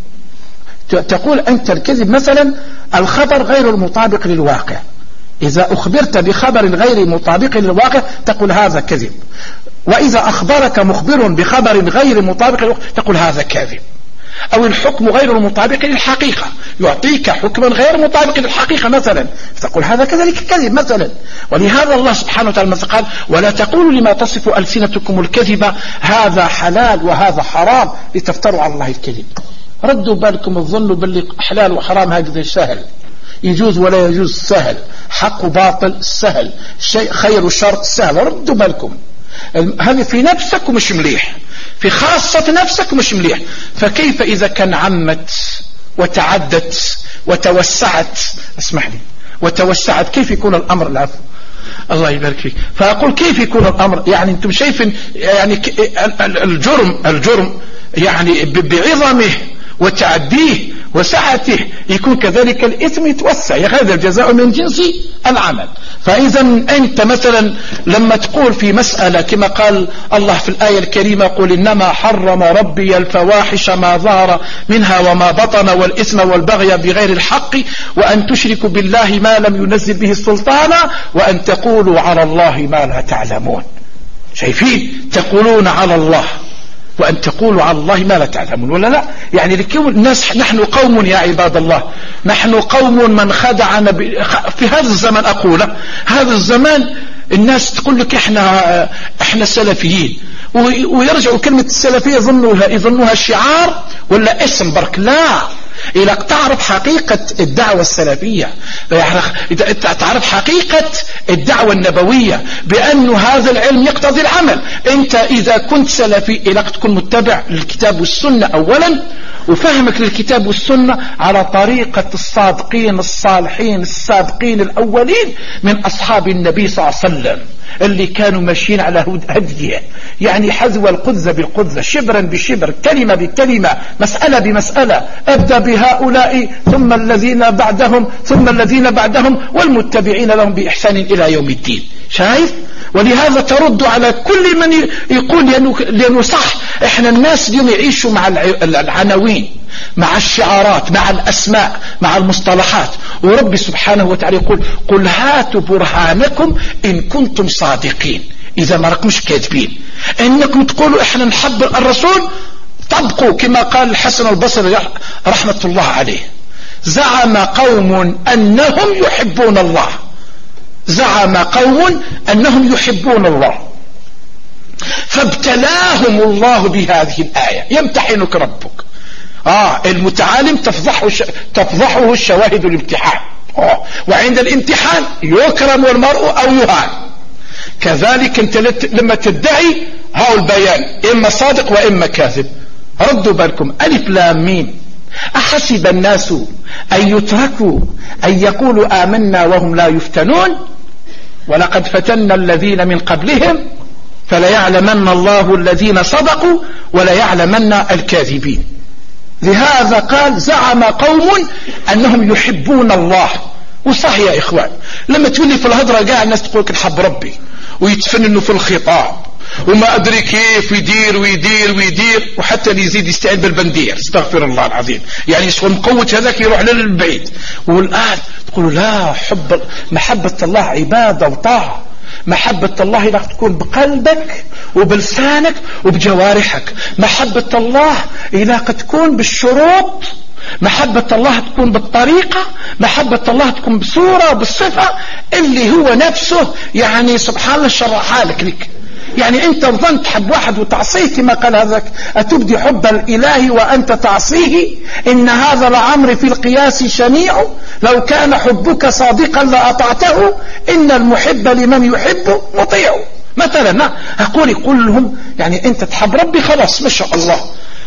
B: تقول أنت الكذب مثلا الخبر غير المطابق للواقع. إذا أخبرت بخبر غير مطابق للواقع تقول هذا كذب، وإذا أخبرك مخبر بخبر غير مطابق للواقع تقول هذا كاذب. أو الحكم غير المطابق للحقيقة، يعطيك حكما غير مطابق للحقيقة مثلا تقول هذا كذلك كذب مثلا. ولهذا الله سبحانه وتعالى مثلا قال ولا تقولوا لما تصف ألسنتكم الكذب هذا حلال وهذا حرام لتفتروا على الله الكذب. ردوا بالكم الظن باللي حلال وحرام هكذا سهل، يجوز ولا يجوز سهل، حق وباطل سهل، شيء خير وشر سهل. ردوا بالكم هذه في نفسك ومش مليح، في خاصة نفسك مش مليح. فكيف إذا كان عمت وتعدت وتوسعت، اسمح لي، وتوسعت، كيف يكون الأمر؟ العفو الله يبارك فيك. فأقول كيف يكون الأمر؟ يعني أنتم شايفين يعني الجرم الجرم يعني بعظمه وتعديه وسعته يكون كذلك الإثم يتوسع، هذا الجزاء من جنس العمل. فإذا أنت مثلا لما تقول في مسألة كما قال الله في الآية الكريمة قل إنما حرم ربي الفواحش ما ظهر منها وما بطن والإثم والبغي بغير الحق وأن تشركوا بالله ما لم ينزل به السلطان وأن تقولوا على الله ما لا تعلمون. شايفين تقولون على الله وأن تقولوا على الله ما لا تعلمون ولا لا؟ يعني لكم الناس نحن قوم يا عباد الله، نحن قوم من خدعنا في هذا الزمن. أقول هذا الزمان الناس تقول لك احنا احنا سلفيين، ويرجعوا كلمة السلفية يظنوها يظنوها شعار ولا اسم برك. لا، إذا تعرف حقيقة الدعوة السلفية، تعرف حقيقة الدعوة النبوية بأن هذا العلم يقتضي العمل. أنت إذا كنت سلفي إذا تكون متبع للكتاب والسنة أولا، وفهمك للكتاب والسنة على طريقة الصادقين الصالحين السابقين الأولين من أصحاب النبي صلى الله عليه وسلم اللي كانوا ماشيين على هديه، يعني حذو القذة بالقذة، شبرا بشبر، كلمة بكلمة، مسألة بمسألة. أبدأ بهؤلاء ثم الذين بعدهم ثم الذين بعدهم والمتبعين لهم بإحسان إلى يوم الدين. شايف؟ ولهذا ترد على كل من يقول لأنه, لأنه صح. احنا الناس اليوم يعيشوا مع العناوين، مع الشعارات، مع الأسماء، مع المصطلحات. ورب سبحانه وتعالى يقول قل هاتوا برهانكم إن كنتم صادقين، إذا ما ركمش كاذبين. إنكم تقولوا إحنا نحب الرسول، طبقوا كما قال الحسن البصري رحمة الله عليه: زعم قوم أنهم يحبون الله، زعم قوم أنهم يحبون الله فابتلاهم الله بهذه الآية. يمتحنك ربك. آه المتعالم تفضحه, تفضحه الشواهد الامتحان. آه وعند الامتحان يكرم المرء أو يهان. كذلك انت لما تدعي هاو البيان إما صادق وإما كاذب. ردوا بالكم: ألف لام ميم أحسب الناس أن يتركوا أن يقولوا آمنا وهم لا يفتنون ولقد فتنا الذين من قبلهم فليعلمن الله الذين صدقوا وليعلمن الكاذبين. لهذا قال زعم قوم أنهم يحبون الله. وصح يا إخوان، لما تولي في الهضرة قاعد الناس تقولك نحب ربي ويتفننوا في الخطاب وما أدري كيف يدير ويدير ويدير، وحتى اللي يزيد يستعين بالبندير، استغفر الله العظيم، يعني يسوى مقوت هذاك يروح للبعيد. والآن تقولوا لا، حب محبة الله عبادة وطاعة. محبة الله لا تكون بقلبك وبلسانك وبجوارحك. محبة الله إذا قد تكون بالشروط. محبة الله تكون بالطريقة. محبة الله تكون بصورة وبالصفة اللي هو نفسه يعني سبحان الله شرحها لك لك. يعني انت ظنت تحب واحد وتعصيه كما قال هذاك: أتبدي حب الإله وأنت تعصيه؟ إن هذا لعمر في القياس شنيع، لو كان حبك صادقا لأطعته، إن المحب لمن يحب مطيع. مثلا أقول كلهم يعني أنت تحب ربي خلاص ما شاء الله.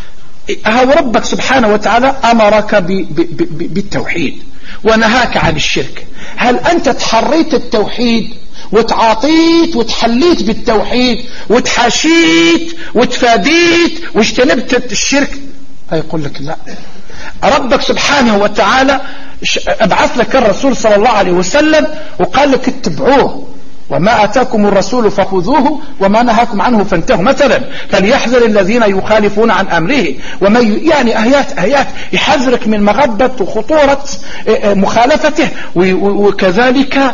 B: هو ربك سبحانه وتعالى أمرك ب ب ب بالتوحيد ونهاك عن الشرك. هل أنت تحريت التوحيد وتعاطيت وتحليت بالتوحيد وتحاشيت وتفاديت واجتنبت الشرك؟ هيقول لك لا. ربك سبحانه وتعالى ابعث لك الرسول صلى الله عليه وسلم وقال لك اتبعوه، وما أتاكم الرسول فخذوه وما نهاكم عنه فانتهوا. مثلا فليحذر الذين يخالفون عن أمره، وما يعني آيات آيات يحذرك من مغبة وخطورة مخالفته، وكذلك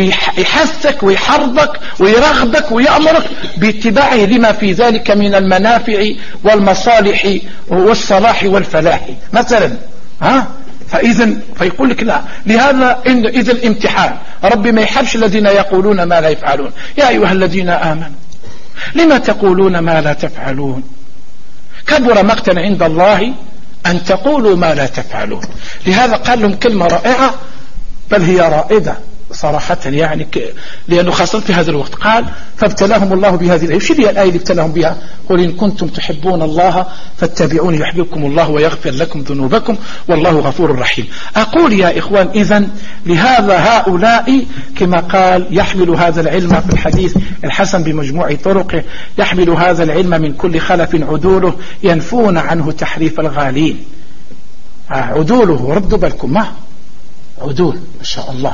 B: يحثك ويحرضك ويرغبك ويأمرك باتباعه لما في ذلك من المنافع والمصالح والصلاح والفلاح مثلا. ها فإذا فيقول لك لا. لهذا إن إذا الامتحان ربي ما يحبش الذين يقولون ما لا يفعلون. يا أيها الذين آمنوا لما تقولون ما لا تفعلون كبر مقتا عند الله أن تقولوا ما لا تفعلون. لهذا قال لهم كلمة رائعة بل هي رائدة صراحة يعني، لأنه خاصة في هذا الوقت قال فابتلاهم الله بهذه الآية. وش هي الآية اللي ابتلاهم بها؟ قل إن كنتم تحبون الله فاتبعوني يحببكم الله ويغفر لكم ذنوبكم والله غفور رحيم. أقول يا إخوان إذن لهذا هؤلاء كما قال يحمل هذا العلم في الحديث الحسن بمجموع طرقه، يحمل هذا العلم من كل خلف عدوله ينفون عنه تحريف الغالين. عدوله ردوا بالكم ما عدول ما شاء الله،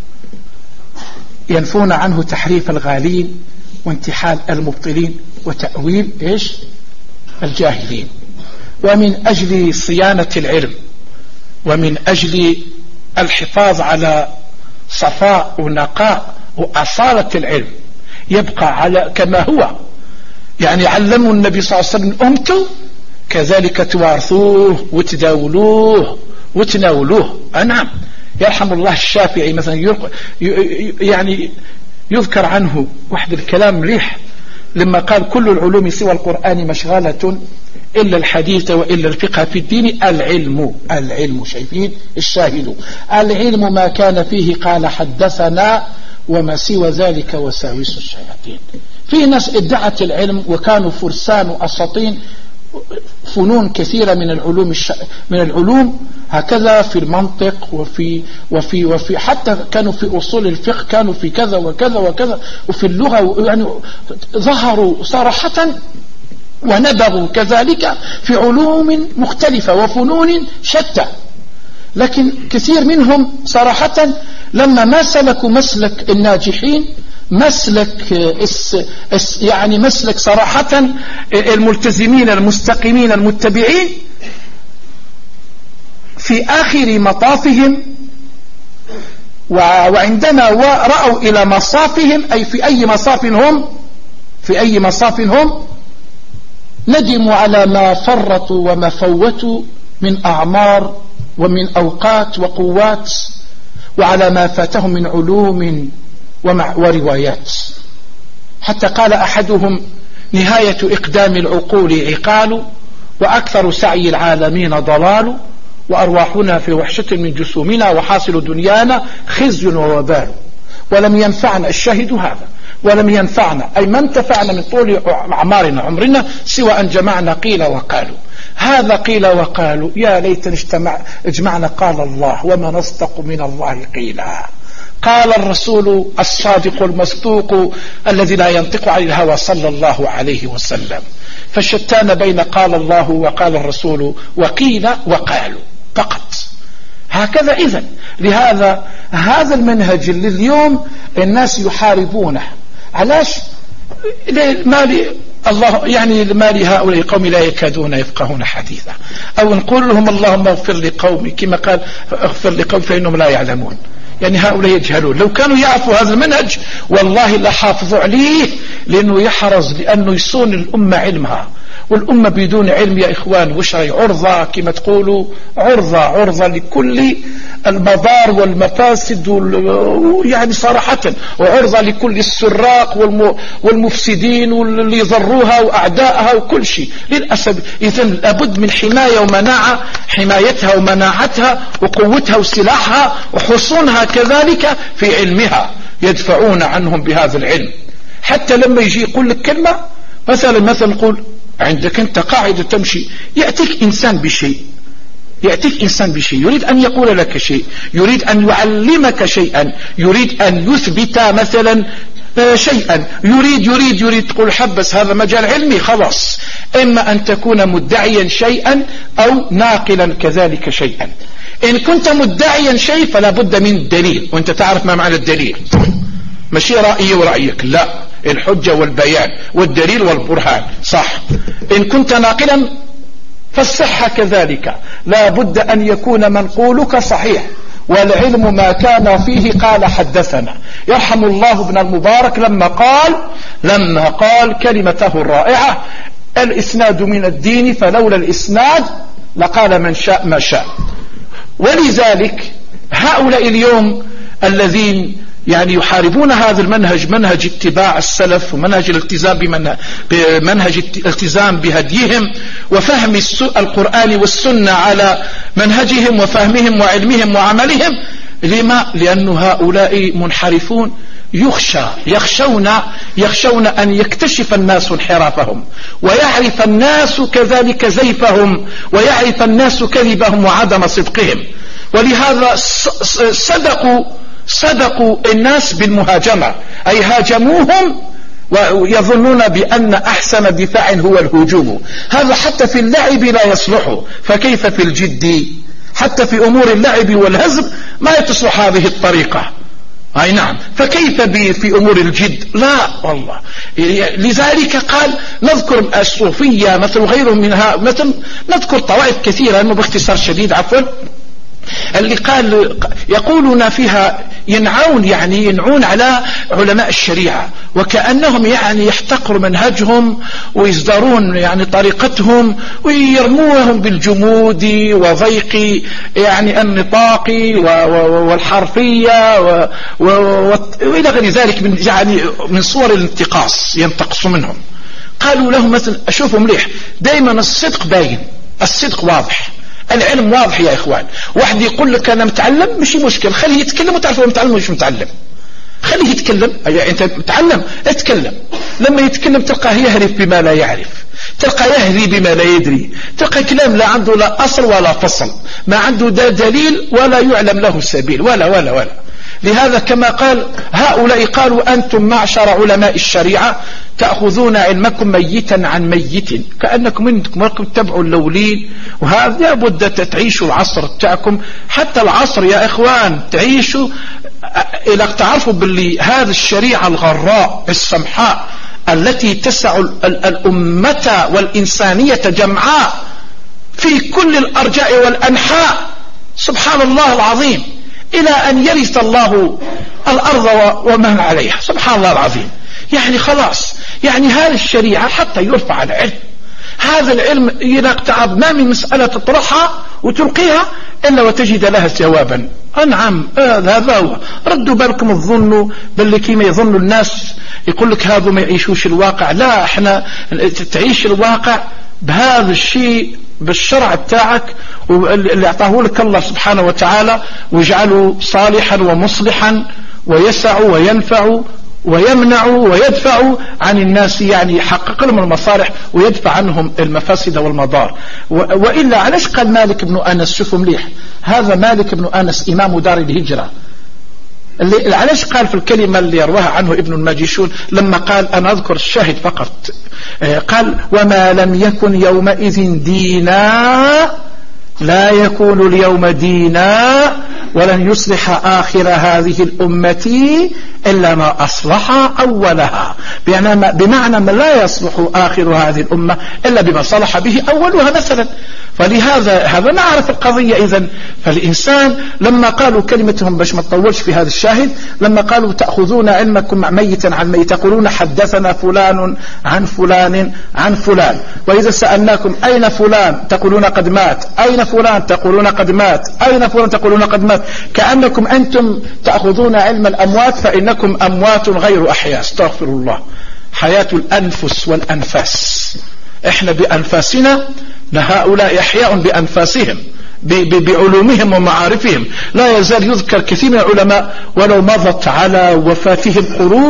B: ينفون عنه تحريف الغالين وانتحال المبطلين وتأويل إيش الجاهلين. ومن أجل صيانة العلم ومن أجل الحفاظ على صفاء ونقاء وأصالة العلم يبقى على كما هو، يعني علموا النبي صلى الله عليه وسلم أمته كذلك توارثوه وتداولوه وتناولوه. نعم يرحم الله الشافعي مثلا يعني يذكر عنه واحد الكلام مليح لما قال كل العلوم سوى القرآن مشغلة إلا الحديث وإلا الفقه في الدين. العلم العلم شايفين الشاهد العلم ما كان فيه قال حدثنا وما سوى ذلك وساوس الشياطين. في ناس ادعت العلم وكانوا فرسان وأساطين فنون كثيرة من العلوم الش... من العلوم هكذا في المنطق وفي وفي وفي حتى كانوا في أصول الفقه، كانوا في كذا وكذا وكذا، وفي اللغة يعني ظهروا صراحة ونبغوا كذلك في علوم مختلفة وفنون شتى. لكن كثير منهم صراحة لما ما سلكوا مسلك الناجحين مسلك يعني مسلك صراحة الملتزمين المستقيمين المتبعين في آخر مطافهم، وعندما رأوا إلى مصافهم أي في أي مصاف هم في أي مصاف هم ندموا على ما فرطوا وما فوتوا من أعمار ومن أوقات وقوات، وعلى ما فاتهم من علوم وروايات. حتى قال أحدهم: نهاية إقدام العقول عقال، وأكثر سعي العالمين ضلال، وأرواحنا في وحشة من جسومنا، وحاصل دنيانا خزي ووبال. ولم ينفعنا الشاهد هذا، ولم ينفعنا أي ما انتفعنا من طول أعمارنا عمرنا سوى أن جمعنا قيل وقالوا. هذا قيل وقالوا يا ليت اجتمع اجمعنا قال الله، وما نصدق من الله قيلا. قال الرسول الصادق المصدوق الذي لا ينطق عن الهوى صلى الله عليه وسلم. فالشتان بين قال الله وقال الرسول وقيل وقالوا فقط. هكذا إذن لهذا هذا المنهج اللي اليوم الناس يحاربونه. علاش؟ ما لي الله يعني ما لهؤلاء قوم لا يكادون يفقهون حديثا، أو نقول لهم اللهم اغفر لقومي كما قال اغفر لقوم فإنهم لا يعلمون. يعني هؤلاء يجهلون. لو كانوا يعرفوا هذا المنهج والله لا حافظوا عليه، لأنه يحرز لأنه يصون الأمة علمها. والأمة بدون علم يا إخوان وشري عرضة كما تقولوا، عرضة عرضة لكل المضار والمفاسد يعني صراحة، وعرضة لكل السراق والمفسدين واللي يضروها وأعدائها وكل شيء للأسف. إذن لابد من حماية ومناعة، حمايتها ومناعتها وقوتها وسلاحها وحصونها كذلك في علمها، يدفعون عنهم بهذا العلم. حتى لما يجي يقول لك كلمة مثلا مثلا نقول عندك أنت قاعدة تمشي، يأتيك إنسان بشيء يأتيك إنسان بشيء يريد أن يقول لك شيء، يريد أن يعلمك شيئا، يريد أن يثبت مثلا شيئا، يريد يريد يريد تقول حبس هذا مجال علمي خلاص. إما أن تكون مدعيا شيئا أو ناقلا كذلك شيئا. إن كنت مدعيا شيء فلا بد من دليل، وأنت تعرف ما معنى الدليل، ماشي رأيي ورأيك، لا، الحجة والبيان والدليل والبرهان صح. إن كنت ناقلا فالصحة كذلك، لا بد أن يكون منقولك صحيح. والعلم ما كان فيه قال حدثنا. يرحم الله ابن المبارك لما قال لما قال كلمته الرائعة: الإسناد من الدين، فلولا الإسناد لقال من شاء ما شاء. ولذلك هؤلاء اليوم الذين يعني يحاربون هذا المنهج، منهج اتباع السلف ومنهج الالتزام بمنهج الالتزام بهديهم وفهم القرآن والسنة على منهجهم وفهمهم وعلمهم وعملهم. لما؟ لأن هؤلاء منحرفون، يخشى يخشون يخشون أن يكتشف الناس انحرافهم، ويعرف الناس كذلك زيفهم، ويعرف الناس كذبهم وعدم صدقهم. ولهذا صدقوا صدقوا الناس بالمهاجمة، أي هاجموهم ويظنون بأن أحسن دفاع هو الهجوم. هذا حتى في اللعب لا يصلح، فكيف في الجد؟ حتى في أمور اللعب والهزم ما يتصلح هذه الطريقة. أي نعم، فكيف في أمور الجد؟ لا والله. لذلك قال نذكر الصوفية مثل غيرهم منها، مثل نذكر طوائف كثيرة باختصار شديد عفوا، اللي قال يقولون فيها ينعون يعني ينعون على علماء الشريعة، وكأنهم يعني يحتقروا منهجهم ويصدرون يعني طريقتهم ويرموهم بالجمود وضيق يعني النطاق والحرفية وإلى غير ذلك من يعني من صور الانتقاص ينتقص منهم. قالوا لهم مثلا أشوفوا مليح دائما الصدق باين، الصدق واضح، العلم واضح يا إخوان. واحد يقول لك أنا متعلم مش مشكل، خليه يتكلم وتعرف هو متعلم مش متعلم، خليه يتكلم. يعني أنت متعلم اتكلم. لما يتكلم تلقاه يهرف بما لا يعرف، تلقى يهري بما لا يدري، تلقى كلام لا عنده لا أصل ولا فصل، ما عنده دا دليل ولا يعلم له سبيل ولا ولا ولا. لهذا كما قال هؤلاء قالوا أنتم معشر علماء الشريعة تأخذون علمكم ميتا عن ميت، كأنكم انكم تتبعوا اللولين. وهذا لابد تعيشوا العصر بتاعكم، حتى العصر يا إخوان تعيشوا إذا تعرفوا باللي هذه الشريعة الغراء السمحاء التي تسع الأمة والإنسانية جمعاء في كل الأرجاء والأنحاء، سبحان الله العظيم، إلى أن يرث الله الأرض ومن عليها، سبحان الله العظيم. يعني خلاص، يعني هذه الشريعة حتى يرفع العلم، هذا العلم ينقطعب ما من مسألة تطرحها وتلقيها إلا وتجد لها جوابا. نعم هذا هو. ردوا بالكم الظن بل كيما يظن الناس يقول لك هذا ما يعيشوش الواقع. لا، احنا تعيش الواقع بهذا الشيء بالشرع بتاعك اللي اعطاه لك الله سبحانه وتعالى، ويجعله صالحا ومصلحا ويسع وينفع ويمنع ويدفع عن الناس، يعني يحقق لهم المصالح ويدفع عنهم المفاسد والمضار. وإلا علاش قال مالك بن أنس؟ شوفوا مليح، هذا مالك بن أنس إمام دار الهجرة، اللي علاش قال في الكلمة اللي يرواها عنه ابن الماجشون لما قال، أنا أذكر الشاهد فقط، قال وما لم يكن يومئذ دينا لا يكون اليوم دينا ولن يصلح آخر هذه الأمة إلا ما أصلح أولها، بمعنى ما لا يصلح آخر هذه الأمة إلا بما صلح به أولها مثلا. فلهذا هذا نعرف القضية. إذن فالإنسان لما قالوا كلمتهم، باش ما تطولش في هذا الشاهد، لما قالوا تأخذون علمكم ميتا عن ميت، تقولون حدثنا فلان عن فلان عن فلان، وإذا سألناكم أين فلان تقولون قد مات، أين فلان تقولون قد مات، أين فلان تقولون قد مات، كأنكم أنتم تأخذون علم الأموات فإنكم أموات غير أحياء. استغفر الله. حياة الأنفس والأنفاس، احنا بأنفاسنا، هؤلاء أحياء بأنفاسهم بعلومهم ومعارفهم. لا يزال يذكر كثير من العلماء ولو مضت على وفاتهم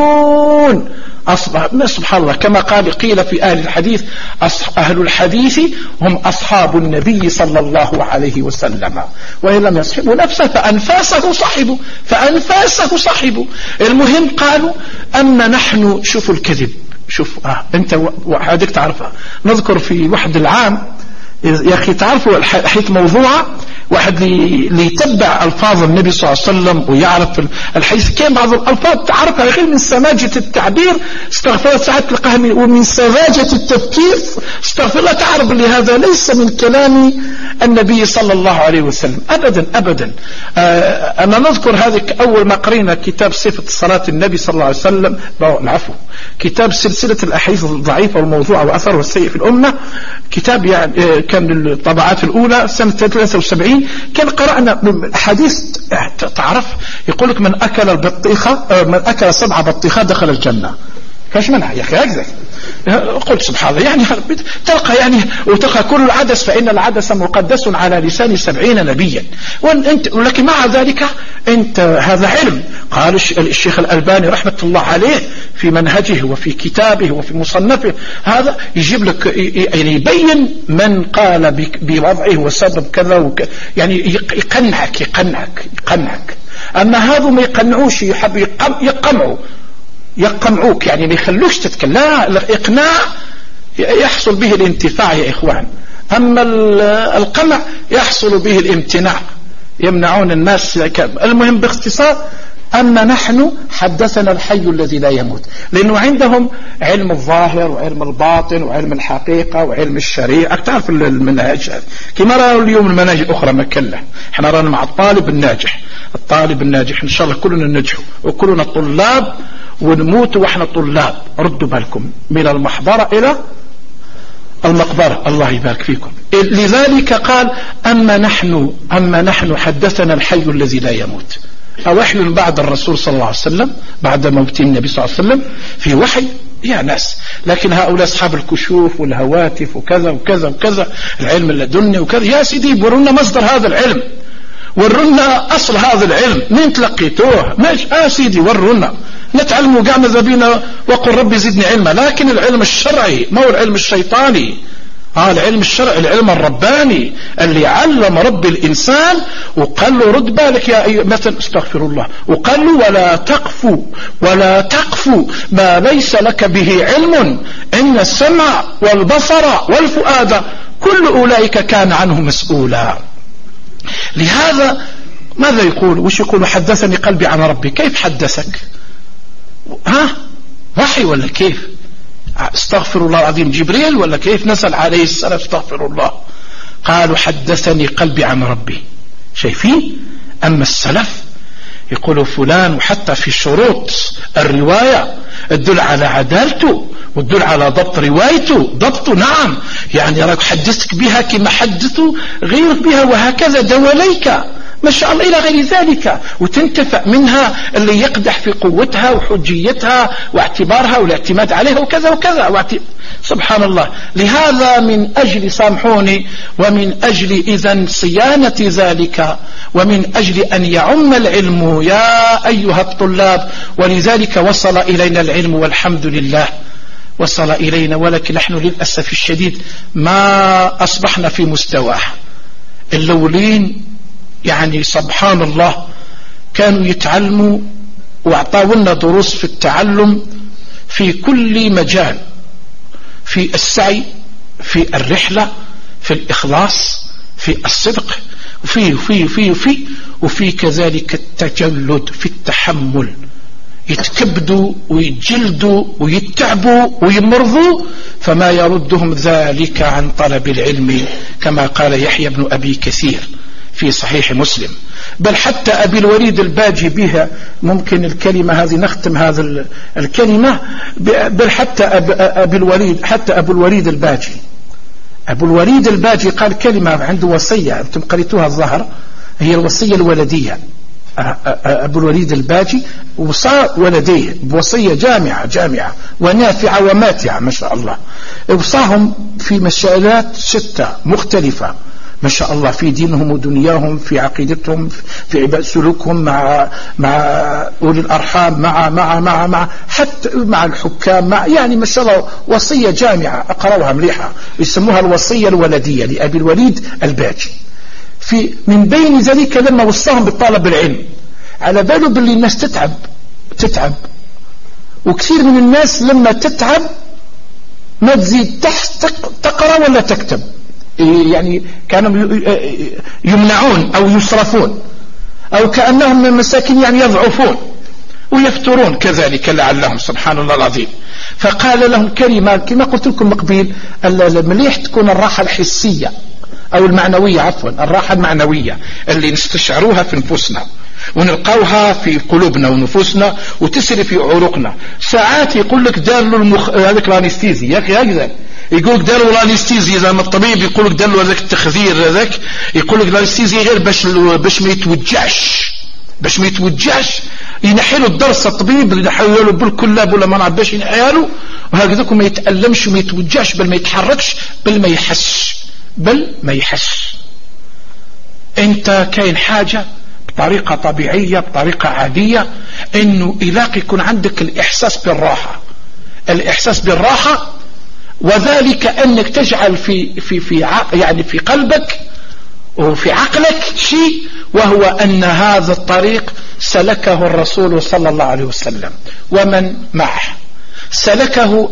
B: قرون أصبح سبحان الله، كما قال قيل في أهل الحديث، أهل الحديث هم أصحاب النبي صلى الله عليه وسلم، وإن لم يصحبوا نفسه فأنفاسه صحبوا فأنفاسه صحبوا. المهم قالوا أما نحن، شوفوا الكذب، شوف آه أنت وحدك تعرفها. نذكر في واحد العام يا أخي تعرفوا حيث موضوعة واحد اللي يتبع ألفاظ النبي صلى الله عليه وسلم ويعرف الحديث، كان بعض الألفاظ تعرفها غير من سماجة التعبير، استغفر الله، ساعات تلقاها ومن سذاجة التفكير، استغفر الله، تعرف اللي هذا ليس من كلام النبي صلى الله عليه وسلم أبدا أبدا. آه أنا نذكر هذه أول ما قرينا كتاب صفة صلاة النبي صلى الله عليه وسلم، العفو، كتاب سلسلة الأحاديث الضعيفة والموضوعة وأثره السيء في الأمة، كتاب يعني كان الطبعات الأولى سنة ثلاثة وسبعين، كان قرأنا حديث تعرف يقول لك من أكل البطيخة، من أكل سبع بطيخات دخل الجنة. كاش منها يا أخي هكذا؟ قلت سبحان الله، يعني تلقى يعني وتلقى كل العدس فإن العدس مقدس على لسان سبعين نبيا، وانت ولكن مع ذلك انت هذا علم. قال الشيخ الألباني رحمة الله عليه في منهجه وفي كتابه وفي مصنفه هذا يجيب لك يعني يبين من قال بوضعه وسبب كذا وكذا، يعني يقنعك يقنعك يقنعك. أما هذا ما يقنعوش، يحب يقمعوا يقمعوك، يعني ما يخلوش تتكلم. لا، الإقناع يحصل به الانتفاع يا إخوان، أما القمع يحصل به الامتناع، يمنعون الناس. المهم باختصار، أما نحن حدثنا الحي الذي لا يموت، لأنه عندهم علم الظاهر وعلم الباطن وعلم الحقيقة وعلم الشريعة. تعرف المناهج هذه كما رأوا اليوم المناهج الأخرى ما كله. احنا رانا مع الطالب الناجح، الطالب الناجح إن شاء الله كلنا ننجحوا وكلنا طلاب ونموت واحنا طلاب. ردوا بالكم من المحضرة إلى المقبرة، الله يبارك فيكم. لذلك قال أما نحن أما نحن حدثنا الحي الذي لا يموت. وحي بعد الرسول صلى الله عليه وسلم، بعد موت النبي صلى الله عليه وسلم في وحي يا ناس، لكن هؤلاء أصحاب الكشوف والهواتف وكذا وكذا وكذا، العلم اللدني وكذا، يا سيدي ورونا مصدر هذا العلم، ورونا أصل هذا العلم، من تلقيتوه؟ ماشي آه سيدي ورونا نتعلموا قاع ماذا بينا، وقل ربي زدني علما. لكن العلم الشرعي ما هو العلم الشيطاني، آه العلم الشرعي العلم الرباني اللي علم رب الإنسان وقال له رد بالك يا أيها مثلا استغفر الله، وقال له ولا تقف ولا تقف ما ليس لك به علم إن السمع والبصر والفؤاد كل أولئك كان عنه مسؤولا. لهذا ماذا يقول؟ وش يقول؟ حدثني قلبي عن ربي. كيف حدثك؟ ها وحي ولا كيف؟ استغفر الله العظيم جبريل ولا كيف؟ نزل عليه السلام استغفر الله. قالوا حدثني قلبي عن ربي. شايفين؟ أما السلف يقولوا فلان، وحتى في شروط الرواية تدل على عدالته وتدل على ضبط روايته، ضبطه نعم، يعني راك حدثتك بها كما حدثوا غيرك بها، وهكذا دواليك ما شاء الله إلى غير ذلك، وتنتفع منها اللي يقدح في قوتها وحجيتها واعتبارها والاعتماد عليها وكذا وكذا واعتب... سبحان الله. لهذا من أجل سامحوني ومن أجل إذن صيانة ذلك ومن أجل أن يعم العلم يا أيها الطلاب، ولذلك وصل إلينا العلم والحمد لله وصل إلينا، ولكن نحن للأسف الشديد ما أصبحنا في مستواه. الأولين يعني سبحان الله كانوا يتعلموا واعطاونا دروس في التعلم في كل مجال، في السعي، في الرحلة، في الإخلاص، في الصدق، وفي وفي وفي وفي وفي كذلك التجلد، في التحمل، يتكبدوا ويتجلدوا ويتعبوا ويمرضوا، فما يردهم ذلك عن طلب العلم كما قال يحيى بن أبي كثير في صحيح مسلم. بل حتى أبي الوليد الباجي بها، ممكن الكلمة هذه نختم هذا الكلمة، بل حتى أبي الوليد حتى أبو الوليد الباجي أبو الوليد الباجي قال كلمة عنده وصية، أنتم قريتوها الظهر، هي الوصية الولدية. أبو الوليد الباجي وصى ولديه بوصية جامعة جامعة ونافعة وماتعة ما شاء الله، وصاهم في مشاكلات شتى مختلفة ما شاء الله، في دينهم ودنياهم، في عقيدتهم، في سلوكهم مع مع أولي الأرحام، مع مع مع مع حتى مع الحكام، مع يعني ما شاء الله وصية جامعة أقرأوها مليحة، يسموها الوصية الولدية لأبي الوليد الباجي. في من بين ذلك لما وصاهم بالطلب العلم، على باله باللي الناس تتعب تتعب وكثير من الناس لما تتعب ما تزيد تحت تقرأ ولا تكتب، يعني كانوا يمنعون أو يصرفون أو كأنهم من مساكين يعني يضعفون ويفترون كذلك لعلهم سبحان الله العظيم. فقال لهم كلمة كما قلت لكم مقبيل، المليح تكون الراحة الحسية أو المعنوية، عفوا الراحة المعنوية اللي نستشعروها في نفوسنا ونلقاوها في قلوبنا ونفوسنا وتسري في عروقنا. ساعات يقول لك دار له المخ... هذاك الانستيزي يا اخي هكذا، يقول لك دار له الانستيزي، زعما الطبيب يقول لك دار له هذاك التخدير هذاك، يقول لك الانستيزي غير باش باش ما يتوجعش باش ما يتوجعش ينحي له الدرس الطبيب ينحي له بالكلاب ولا ما نعرف باش ينحيها له، وهكذاك ما يتألمش وما يتوجعش بل ما يتحركش بل ما يحسش بل ما يحسش. انت كاين حاجة بطريقة طبيعية بطريقة عادية انه إلاك يكون عندك الإحساس بالراحة، الإحساس بالراحة، وذلك أنك تجعل في في في يعني في قلبك وفي عقلك شيء، وهو أن هذا الطريق سلكه الرسول صلى الله عليه وسلم ومن معه، سلكه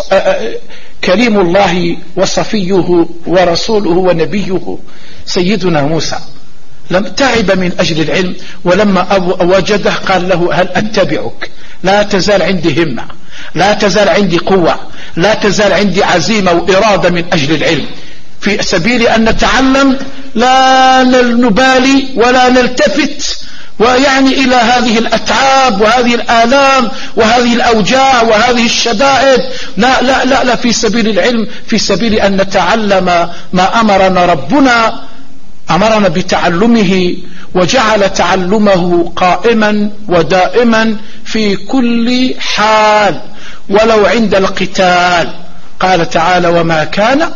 B: كريم الله وصفيه ورسوله ونبيه سيدنا موسى. لم تعب من أجل العلم، ولما وجده قال له هل أتبعك، لا تزال عندي همة، لا تزال عندي قوة، لا تزال عندي عزيمة وإرادة من أجل العلم، في سبيل أن نتعلم لا نبالي ولا نلتفت ويعني إلى هذه الأتعاب وهذه الآلام وهذه الأوجاع وهذه الشدائد، لا لا لا لا، في سبيل العلم، في سبيل أن نتعلم ما أمرنا ربنا، أمرنا بتعلمه وجعل تعلمه قائما ودائما في كل حال ولو عند القتال. قال تعالى وما كان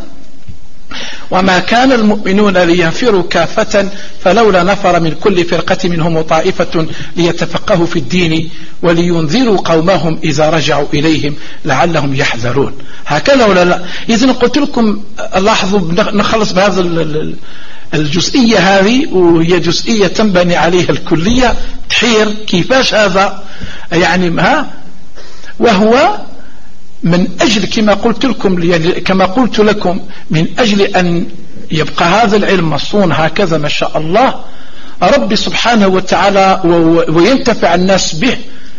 B: وما كان المؤمنون لينفروا كافة فلولا نفر من كل فرقة منهم طائفة ليتفقهوا في الدين ولينذروا قومهم إذا رجعوا إليهم لعلهم يحذرون. هكذا ولا لا؟ إذن قلت لكم لاحظوا نخلص بهذا الجزئية هذه، وهي جزئية تنبني عليها الكلية تحير كيفاش هذا يعني ها، وهو من أجل كما قلت لكم كما قلت لكم من أجل أن يبقى هذا العلم مصون هكذا ما شاء الله، ربي سبحانه وتعالى وينتفع الناس به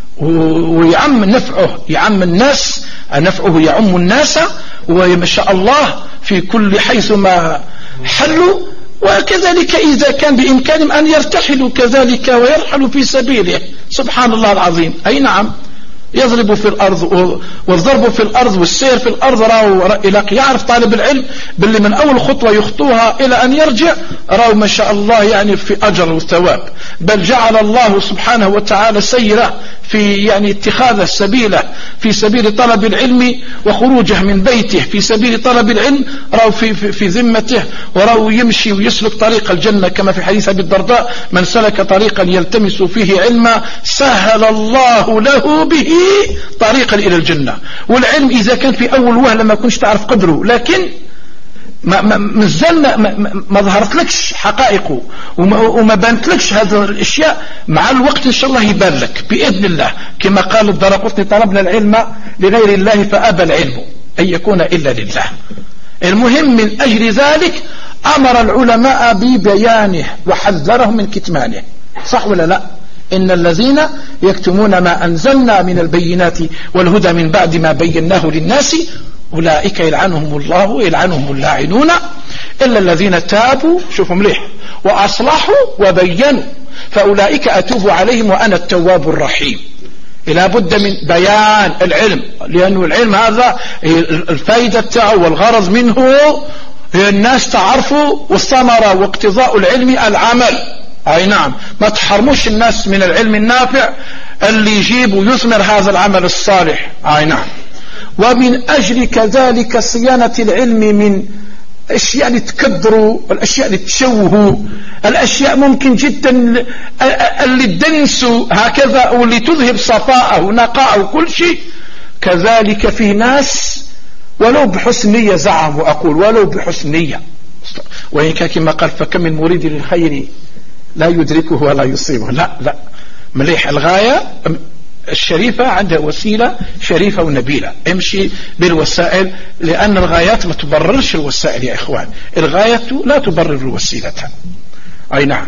B: ويعم نفعه يعم الناس نفعه يعم الناس وما شاء الله في كل حيث ما حلوا. وكذلك إذا كان بإمكانهم أن يرتحلوا كذلك ويرحلوا في سبيله سبحان الله العظيم. أي نعم يضرب في الأرض والضرب في الأرض والسير في الأرض راو إلى يعرف طالب العلم باللي من أول خطوة يخطوها إلى أن يرجع راو ما شاء الله يعني في أجر وثواب. بل جعل الله سبحانه وتعالى سيره في يعني اتخاذ سبيله في سبيل طلب العلم وخروجه من بيته في سبيل طلب العلم راو في, في, في ذمته وراو يمشي ويسلك طريق الجنة كما في حديث أبي الدرداء من سلك طريقا يلتمس فيه علما سهل الله له به طريقا إلى الجنة. والعلم إذا كان في أول وهلة ما كنتش تعرف قدره لكن ما ما ما, ما, ما ظهرت لكش حقائقه وما, وما بانت لكش هذه الاشياء مع الوقت ان شاء الله يبان لك باذن الله. كما قال الدرقطني طلبنا العلم لغير الله فابى العلم ان يكون الا لله. المهم من اجل ذلك امر العلماء ببيانه وحذرهم من كتمانه. صح ولا لا؟ إن الذين يكتمون ما أنزلنا من البينات والهدى من بعد ما بيناه للناس أولئك يلعنهم الله ويلعنهم اللاعنون إلا الذين تابوا شوفوا مليح وأصلحوا وبينوا فأولئك أتوب عليهم وأنا التواب الرحيم. لا بد من بيان العلم لأنه العلم هذا الفائدة تاعه والغرض منه الناس تعرفوا والثمرة واقتضاء العلم العمل. أي نعم ما تحرموش الناس من العلم النافع اللي يجيب ويثمر هذا العمل الصالح. أي نعم. ومن أجل كذلك صيانة العلم من الأشياء اللي تكدروا والأشياء اللي تشوهوا الأشياء ممكن جدا اللي تدنسوا هكذا واللي تذهب صفاءه ونقاءه وكل شيء. كذلك في ناس ولو بحسن نية زعم وأقول ولو بحسن نية وإن كان كما قال فكم من مريد للخير لا يدركه ولا يصيبه. لا لا مليح الغاية الشريفة عندها وسيلة شريفة ونبيلة. امشي بالوسائل لأن الغايات ما تبررش الوسائل يا إخوان. الغاية لا تبرر الوسيلة. أي نعم.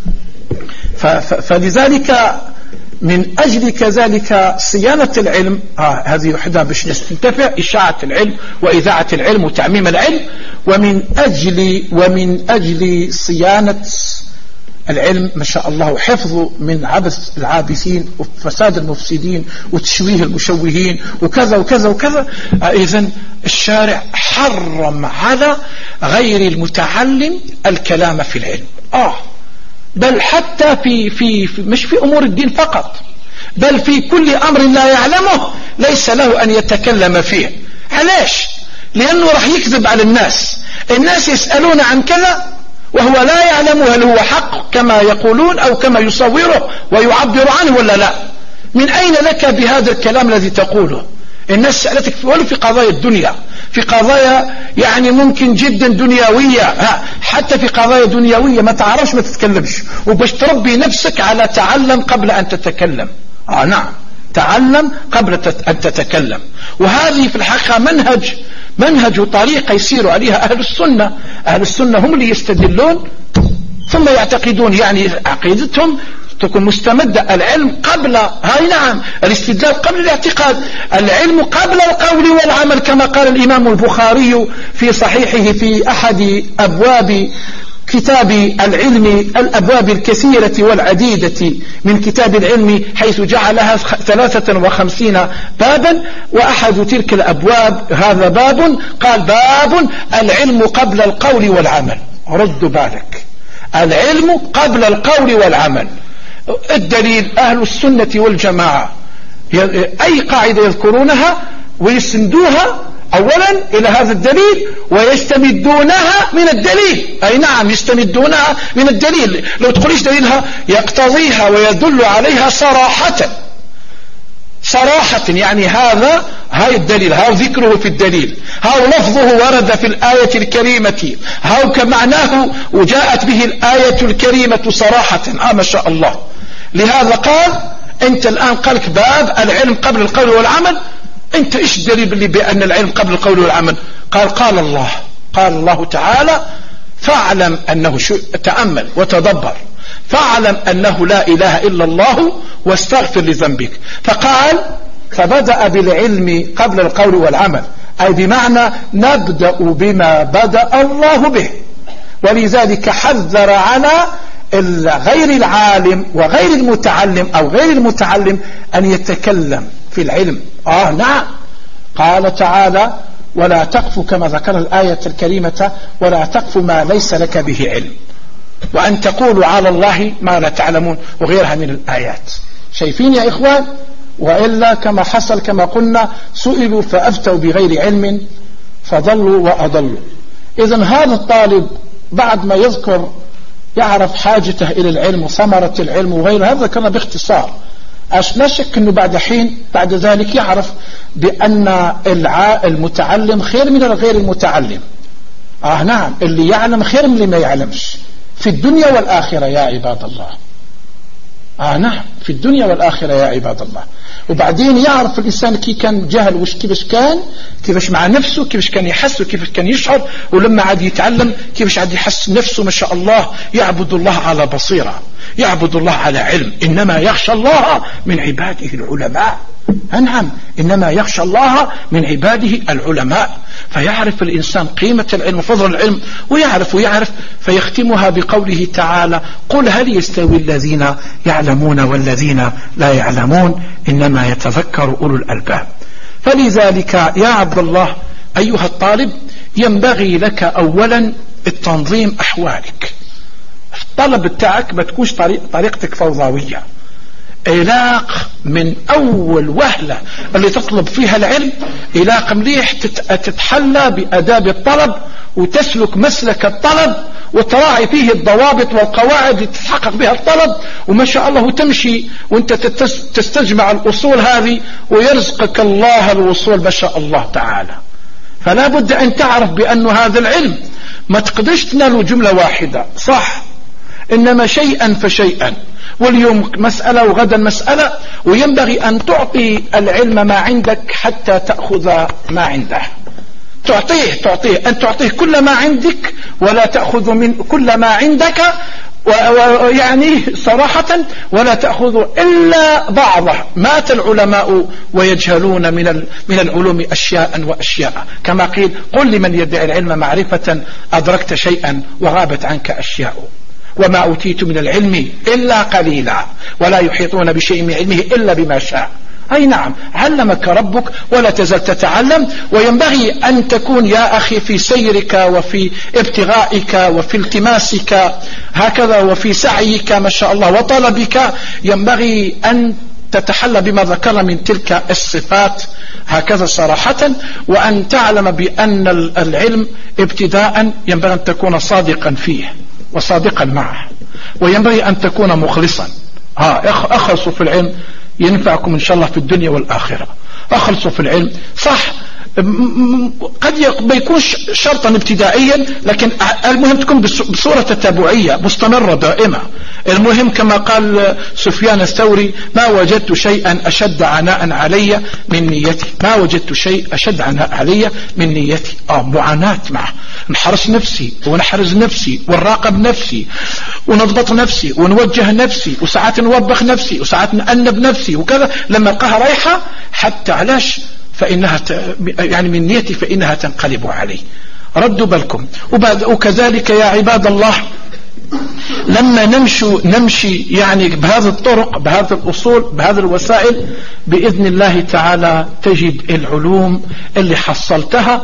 B: فلذلك من أجل كذلك صيانة العلم آه هذه وحدة باش نستنتفع إشاعة العلم وإذاعة العلم وتعميم العلم. ومن أجل ومن أجل صيانة العلم ما شاء الله حفظه من عبث العابثين وفساد المفسدين وتشويه المشوهين وكذا وكذا وكذا. إذن الشارع حرم على غير المتعلم الكلام في العلم. آه بل حتى في, في, في مش في أمور الدين فقط بل في كل أمر لا يعلمه ليس له أن يتكلم فيه. علاش؟ لأنه راح يكذب على الناس. الناس يسألون عن كذا وهو لا يعلم هل هو حق كما يقولون أو كما يصوره ويعبر عنه ولا لا. من أين لك بهذا الكلام الذي تقوله؟ الناس سألتك ولو في قضايا الدنيا في قضايا يعني ممكن جدا دنيوية ها حتى في قضايا دنيوية ما تعرفش ما تتكلمش وباش تربي نفسك على تعلم قبل أن تتكلم. آه نعم تعلم قبل أن تتكلم. وهذه في الحقيقة منهج منهج وطريقة يسير عليها أهل السنة. أهل السنة هم اللي يستدلون ثم يعتقدون يعني عقيدتهم تكون مستمدة العلم قبل هاي نعم الاستدلال قبل الاعتقاد. العلم قبل القول والعمل كما قال الإمام البخاري في صحيحه في أحد أبواب كتاب العلم الأبواب الكثيرة والعديدة من كتاب العلم حيث جعلها ثلاثة وخمسين بابا وأحد تلك الأبواب هذا باب قال باب العلم قبل القول والعمل. رد بالك العلم قبل القول والعمل. الدليل أهل السنة والجماعة أي قاعدة يذكرونها ويسندوها أولا إلى هذا الدليل ويستمدونها من الدليل. أي نعم يستمدونها من الدليل. لو تقوليش دليلها يقتضيها ويدل عليها صراحة صراحة يعني هذا هاي الدليل هاو ذكره في الدليل هاو لفظه ورد في الآية الكريمة هاو كمعناه وجاءت به الآية الكريمة صراحة. آه ما شاء الله. لهذا قال أنت الآن قالك باب العلم قبل القول والعمل. أنت إيش الدليل اللي بأن العلم قبل القول والعمل؟ قال قال الله قال الله تعالى فاعلم أنه شو تأمل وتدبر فاعلم أنه لا إله إلا الله واستغفر لذنبك. فقال فبدأ بالعلم قبل القول والعمل، أي بمعنى نبدأ بما بدأ الله به. ولذلك حذر على غير العالم وغير المتعلم أو غير المتعلم أن يتكلم في العلم. آه نعم، قال تعالى ولا تقف، كما ذكر الآية الكريمة ولا تقف ما ليس لك به علم، وأن تقولوا على الله ما لا تعلمون، وغيرها من الآيات. شايفين يا إخوان؟ وإلا كما حصل كما قلنا سئلوا فأفتوا بغير علم فضلوا وأضلوا. إذن هذا الطالب بعد ما يذكر يعرف حاجته إلى العلم وثمرة العلم وغيره، هذا كان باختصار. لا شك أنه بعد حين بعد ذلك يعرف بأن المتعلم خير من الغير المتعلم. آه نعم، اللي يعلم خير من اللي ما يعلمش في الدنيا والآخرة يا عباد الله. آه نعم، في الدنيا والآخرة يا عباد الله. وبعدين يعرف الإنسان كي كان جهل وش كيفش كان كيفش مع نفسه، كيفش كان يحس وكيفش كان يشعر، ولما عاد يتعلم كيفش عاد يحس نفسه ما شاء الله يعبد الله على بصيرة، يعبد الله على علم. إنما يخشى الله من عباده العلماء. نعم، إنما يخشى الله من عباده العلماء. فيعرف الإنسان قيمة العلم وفضل العلم، ويعرف ويعرف فيختمها بقوله تعالى قل هل يستوي الذين يعلمون والذين لا يعلمون إنما يتذكر أولو الألباب. فلذلك يا عبد الله أيها الطالب ينبغي لك أولا التنظيم أحوالك. الطلب بتاعك ما تكونش طريق طريقتك فوضوية. علاق من أول وهلة اللي تطلب فيها العلم، علاق مليح تتحلى بأداب الطلب وتسلك مسلك الطلب وتراعي فيه الضوابط والقواعد اللي تتحقق بها الطلب، وما شاء الله وتمشي وانت تستجمع الأصول هذه ويرزقك الله الوصول ما شاء الله تعالى. فلا بد أن تعرف بأن هذا العلم ما تقدرش تناله جملة واحدة، صح، إنما شيئا فشيئا، واليوم مسألة وغدا مسألة، وينبغي أن تعطي العلم ما عندك حتى تأخذ ما عنده. تعطيه تعطيه أن تعطيه كل ما عندك ولا تأخذ من كل ما عندك، ويعني صراحة ولا تأخذ إلا بعضه. مات العلماء ويجهلون من من العلوم أشياء وأشياء، كما قيل قل لمن يدعي العلم معرفة أدركت شيئا وغابت عنك أشياء، وما أوتيت من العلم إلا قليلا ولا يحيطون بشيء من علمه إلا بما شاء. أي نعم، علمك ربك ولا تزال تتعلم. وينبغي أن تكون يا أخي في سيرك وفي ابتغائك وفي التماسك هكذا وفي سعيك ما شاء الله وطلبك، ينبغي أن تتحلى بما ذكر من تلك الصفات هكذا صراحة، وأن تعلم بأن العلم ابتداء ينبغي أن تكون صادقا فيه وصادقا معه، وينبغي أن تكون مخلصا. ها أخلصوا في العلم ينفعكم إن شاء الله في الدنيا والآخرة. أخلصوا في العلم، صح قد ما يكونش شرطا ابتدائيا، لكن المهم تكون بصورة تتابعية مستمرة دائمة. المهم كما قال سفيان الثوري ما وجدت شيئا أشد عناء علي من نيتي، ما وجدت شيء أشد عناء علي من نيتي. آه معاناة معه، نحرس نفسي ونحرز نفسي ونراقب نفسي ونضبط نفسي ونوجه نفسي، وساعات نوبخ نفسي وساعات نأنب نفسي وكذا، لما ألقاها رايحة حتى علاش فإنها ت... يعني من نيتي فإنها تنقلب علي. ردوا بالكم. وكذلك يا عباد الله لما نمشي نمشي يعني بهذه الطرق بهذه الأصول بهذه الوسائل بإذن الله تعالى تجد العلوم اللي حصلتها.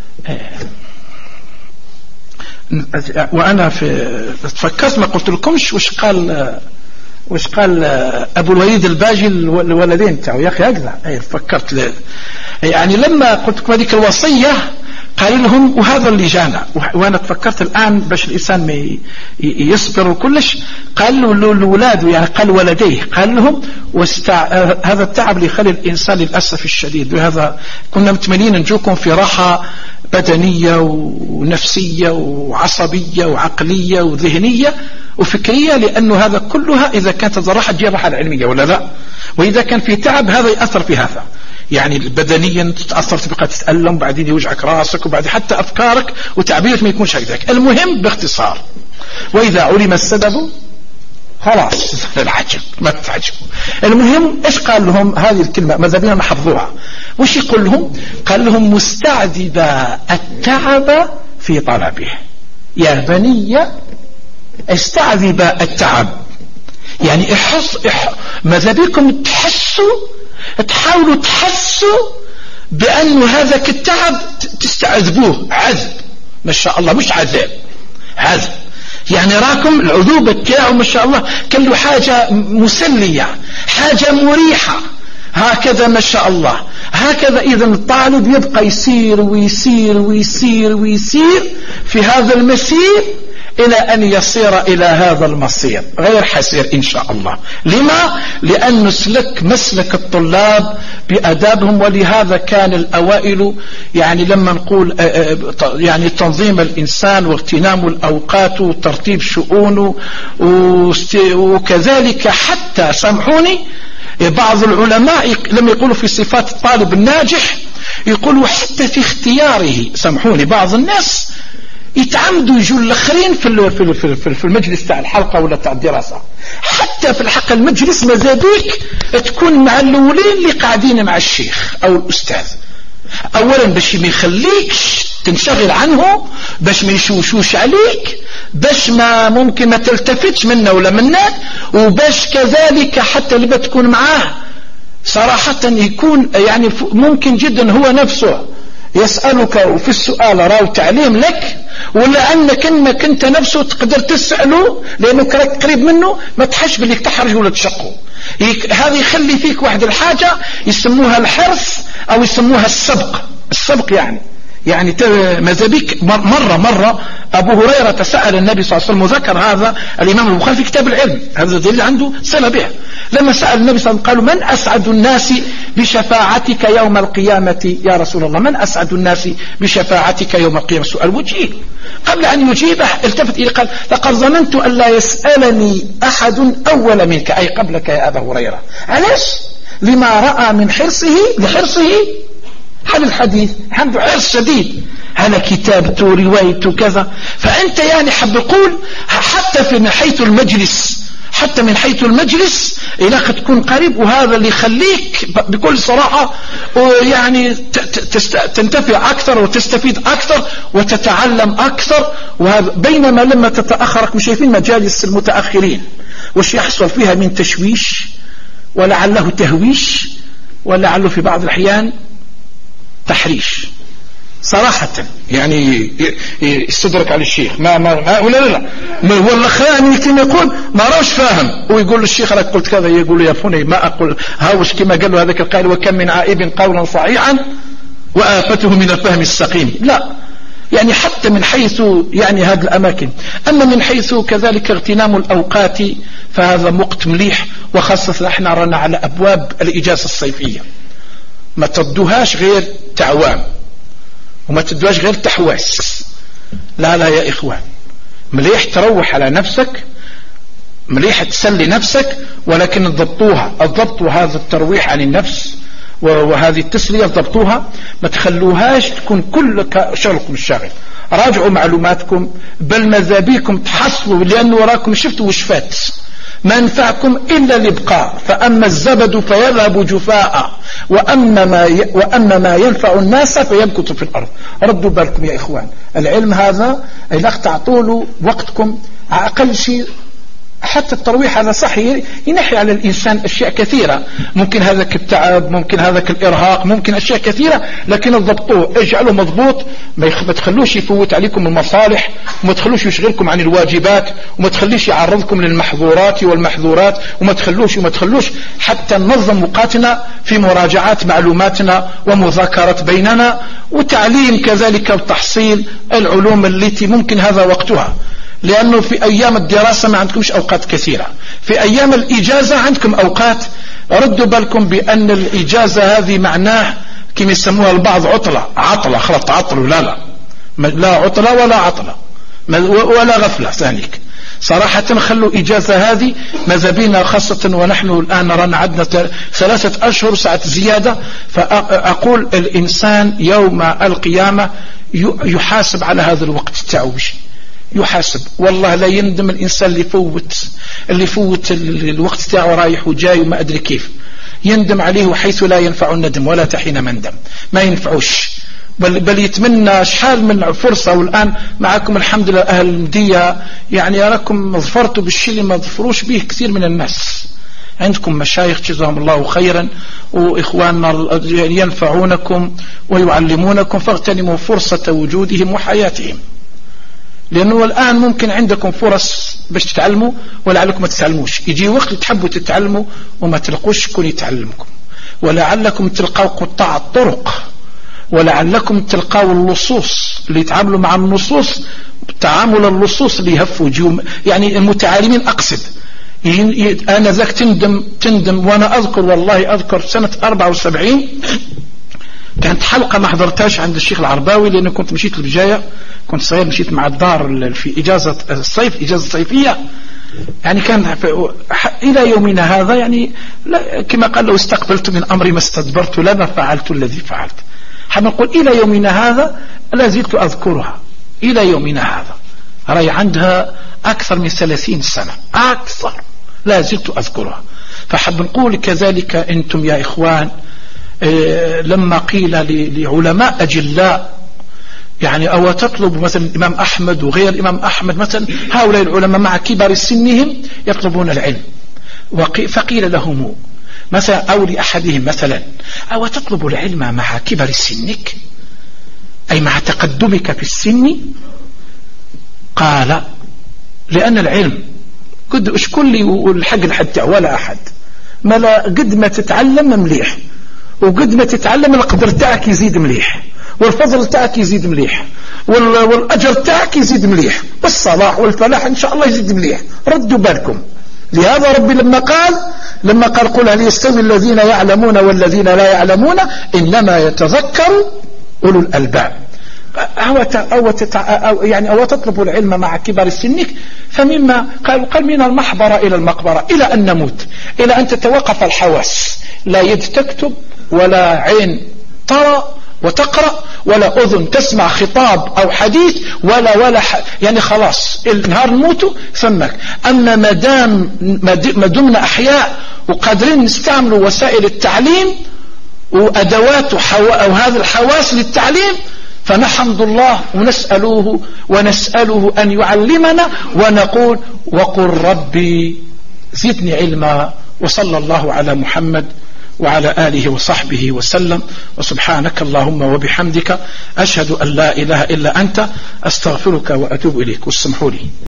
B: وأنا في تفكرت ما قلت لكمش وش قال وش قال أبو الوليد الباجي الولدين تاعو يا أخي هكذا. أي فكرت ل... يعني لما قلت لكم هذيك الوصية قال لهم وهذا اللي جانا، وأنا تفكرت الآن باش الإنسان ما يصبر وكلش، قال له لولاده يعني قال ولديه قال لهم واستع... هذا التعب اللي يخلي الإنسان للأسف الشديد، وهذا كنا متمنين نجوكم في راحة بدنية ونفسية وعصبية وعقلية وذهنية وفكرية، لأنه هذا كلها إذا كانت الراحة تجي الراحة العلمية ولا لا، وإذا كان في تعب هذا يأثر في هذا، يعني بدنيا تتأثر تبقى تتألم بعدين يوجعك راسك وبعدين حتى أفكارك وتعبيرك ما يكونش هكذاك. المهم باختصار، وإذا علم السبب خلاص العجب ما تتعجبوا. المهم ايش قال لهم هذه الكلمة ماذا بينا نحفظوها. وش يقول لهم؟ قال لهم مستعذب التعب في طلبه. يا بني استعذب التعب، يعني احس اح... ماذا بكم تحسوا تحاولوا تحسوا بأن هذا التعب تستعذبوه عذب، ما شاء الله مش عذاب، عذب. يعني راكم العذوبة تاعه ما شاء الله كله حاجة مسلية، حاجة مريحة، هكذا ما شاء الله. هكذا إذن الطالب يبقى يسير ويسير ويسير ويسير في هذا المسير إلى أن يصير إلى هذا المصير غير حسير إن شاء الله. لما؟ لأن نسلك مسلك الطلاب بأدابهم. ولهذا كان الأوائل يعني لما نقول يعني تنظيم الإنسان واغتنام الأوقات وترتيب شؤونه وكذلك حتى سامحوني بعض العلماء لما يقولوا في صفات الطالب الناجح يقولوا حتى في اختياره، سامحوني بعض الناس يتعمدوا يجوا الاخرين في في في المجلس تاع الحلقه ولا تاع الدراسه، حتى في الحق المجلس ماذا بيك تكون مع الاولين اللي قاعدين مع الشيخ او الاستاذ. اولا باش ما يخليكش تنشغل عنه، باش ما يشوشوش عليك، باش ما ممكن ما تلتفتش منه ولا منك، وباش كذلك حتى اللي بتكون معاه صراحه يكون يعني ممكن جدا هو نفسه يسألك وفي السؤال راو تعليم لك، ولا أنك إنك أنت نفسه تقدر تسأله لأنك راك قريب منه ما تحش باللي تحرج ولا تشقه. هذا يخلي فيك واحد الحاجة يسموها الحرص أو يسموها السبق. السبق يعني يعني ماذا بك مرة مرة أبو هريرة سأل النبي صلى الله عليه وسلم، وذكر هذا الإمام البخاري في كتاب العلم، هذا دليل عنده صلة به. لما سأل النبي صلى الله عليه وسلم قالوا من أسعد الناس بشفاعتك يوم القيامة يا رسول الله؟ من أسعد الناس بشفاعتك يوم القيامة؟ سؤال وجيه. قبل أن يجيبه التفت إليه قال لقد ظننت أن لا يسألني أحد أول منك، أي قبلك يا أبا هريرة. علاش؟ لما رأى من حرصه لحرصه على الحديث، عنده حرص شديد على كتابته وروايته كذا. فأنت يعني حب يقول حتى في حيث المجلس، حتى من حيث المجلس إلى تكون قريب، وهذا اللي يخليك بكل صراحة يعني تنتفع أكثر وتستفيد أكثر وتتعلم أكثر. وهذا بينما لما تتأخرك مش شايفين مجالس المتأخرين وش يحصل فيها من تشويش ولعله تهويش ولعله في بعض الأحيان تحريش صراحة. يعني يستدرك على الشيخ ما ما, ما ولا لا ما هو الأخراني كما يقول ما راش فاهم، ويقول للشيخ أنا قلت كذا، يقول يا فني ما أقول هاوش كما قال له هذاك القائل وكم من عائب قولا صحيحا وآفته من الفهم السقيم. لا يعني حتى من حيث يعني هذه الأماكن. أما من حيث كذلك اغتنام الأوقات فهذا وقت مليح، وخاصة احنا رانا على أبواب الإجازة الصيفية، ما تدوهاش غير تعوام وما تدوهاش غير تحواس. لا لا يا إخوان، مليح تروح على نفسك، مليح تسلي نفسك، ولكن ضبطوها. الضبط وهذا الترويح عن النفس وهذه التسلية ضبطوها، ما تخلوهاش تكون كل شغلكم الشاغل. راجعوا معلوماتكم، بل ماذا بيكم تحصلوا، لأنه وراكم شفتوا وش فات، ما ينفعكم إلا الإبقاء. فأما الزبد فيذهب جفاء وأما ما, ي... وأما ما ينفع الناس فيمكث في الأرض. ردوا بالكم يا إخوان، العلم هذا إذا تعطوا له وقتكم أقل شيء. حتى الترويح هذا صح ينحي على الإنسان أشياء كثيرة، ممكن هذاك التعب، ممكن هذاك الإرهاق، ممكن أشياء كثيرة، لكن اضبطوه، اجعلوا مضبوط، ما تخلوش يفوت عليكم المصالح، وما تخلوش يشغلكم عن الواجبات، وما تخليش يعرضكم للمحظورات والمحظورات، وما تخلوش وما تخلوش حتى ننظم وقتنا في مراجعات معلوماتنا ومذاكرة بيننا وتعليم كذلك وتحصيل العلوم التي ممكن هذا وقتها. لأنه في أيام الدراسة ما عندكمش أوقات كثيرة، في أيام الإجازة عندكم أوقات. ردوا بالكم بأن الإجازة هذه معناه كما يسموها البعض عطلة، عطلة خلاص تعطلوا، لا لا لا عطلة ولا عطلة ولا غفلة ثانيك. صراحة خلوا إجازة هذه ماذا بينا، خاصة ونحن الآن رانا عدنا ثلاثة أشهر ساعة زيادة. فأقول الإنسان يوم القيامة يحاسب على هذا الوقت تاعو، يحاسب. والله لا يندم الإنسان اللي فوت اللي يفوت الوقت تاعه رايح وجاي وما أدري كيف، يندم عليه حيث لا ينفع الندم ولا تحين مندم، ما ينفعوش. بل, بل يتمنى شحال من فرصة. والآن معكم الحمد لله أهل المدية، يعني أراكم ظفرتوا بالشيء اللي ما ظفروش به كثير من الناس. عندكم مشايخ جزاهم الله خيرا وإخواننا ينفعونكم ويعلمونكم، فاغتنموا فرصة وجودهم وحياتهم، لأنه الآن ممكن عندكم فرص باش تتعلموا ولعلكم ما تتعلموش. يجي وقت تحبوا تتعلموا وما تلقوش كون يتعلمكم، ولعلكم تلقوا قطاع الطرق، ولعلكم تلقوا اللصوص اللي يتعاملوا مع النصوص تعامل اللصوص اللي يهفوا جيوم، يعني المتعالمين أقصد. أنا ذاك تندم تندم وأنا أذكر والله أذكر سنة أربعة وسبعين كانت حلقة ما حضرتهاش عند الشيخ العرباوي، لأنه كنت مشيت البجاية، كنت صغير، مشيت مع الدار في إجازة الصيف، إجازة صيفية. يعني كان إلى يومنا هذا يعني كما قال لو استقبلت من أمري ما استدبرت لما فعلت الذي فعلت. حنقول إلى يومنا هذا لا زلت أذكرها إلى يومنا هذا، رأي عندها أكثر من ثلاثين سنة أكثر لا زلت أذكرها. فحب نقول كذلك أنتم يا إخوان إيه لما قيل لعلماء أجلاء يعني أو تطلب مثلا الإمام أحمد وغير الإمام أحمد مثلا، هؤلاء العلماء مع كبر سنهم يطلبون العلم، فقيل لهم مثلا أو لأحدهم مثلا أو تطلب العلم مع كبر سنك أي مع تقدمك في السن؟ قال لأن العلم قد أشكل لي والحق حتى ولا أحد ما لا قد ما تتعلم مليح، وقد ما تتعلم القدر تاعك يزيد مليح، والفضل تاعك يزيد مليح، والأجر تاعك يزيد مليح، والصلاح والفلاح إن شاء الله يزيد مليح. ردوا بالكم. لهذا ربي لما قال لما قال قل هل يستوي الذين يعلمون والذين لا يعلمون إنما يتذكر أولو الألباب. أو, أو, أو يعني أو تطلب العلم مع كبر سنك، فمما قال قال من المحبرة إلى المقبرة إلى أن نموت، إلى أن تتوقف الحواس، لا يد تكتب ولا عين ترى وتقرأ ولا أذن تسمع خطاب أو حديث ولا ولا يعني خلاص النهار نموت ثمك. أما مدام ما دمنا أحياء وقادرين نستعملوا وسائل التعليم وأدوات أو هذه الحواس للتعليم، فنحمد الله ونسأله ونسأله أن يعلمنا، ونقول وقل ربي زدني علما. وصلى الله على محمد وعلى آله وصحبه وسلم. وسبحانك اللهم وبحمدك أشهد أن لا إله إلا أنت أستغفرك وأتوب إليك. واسمحوا لي.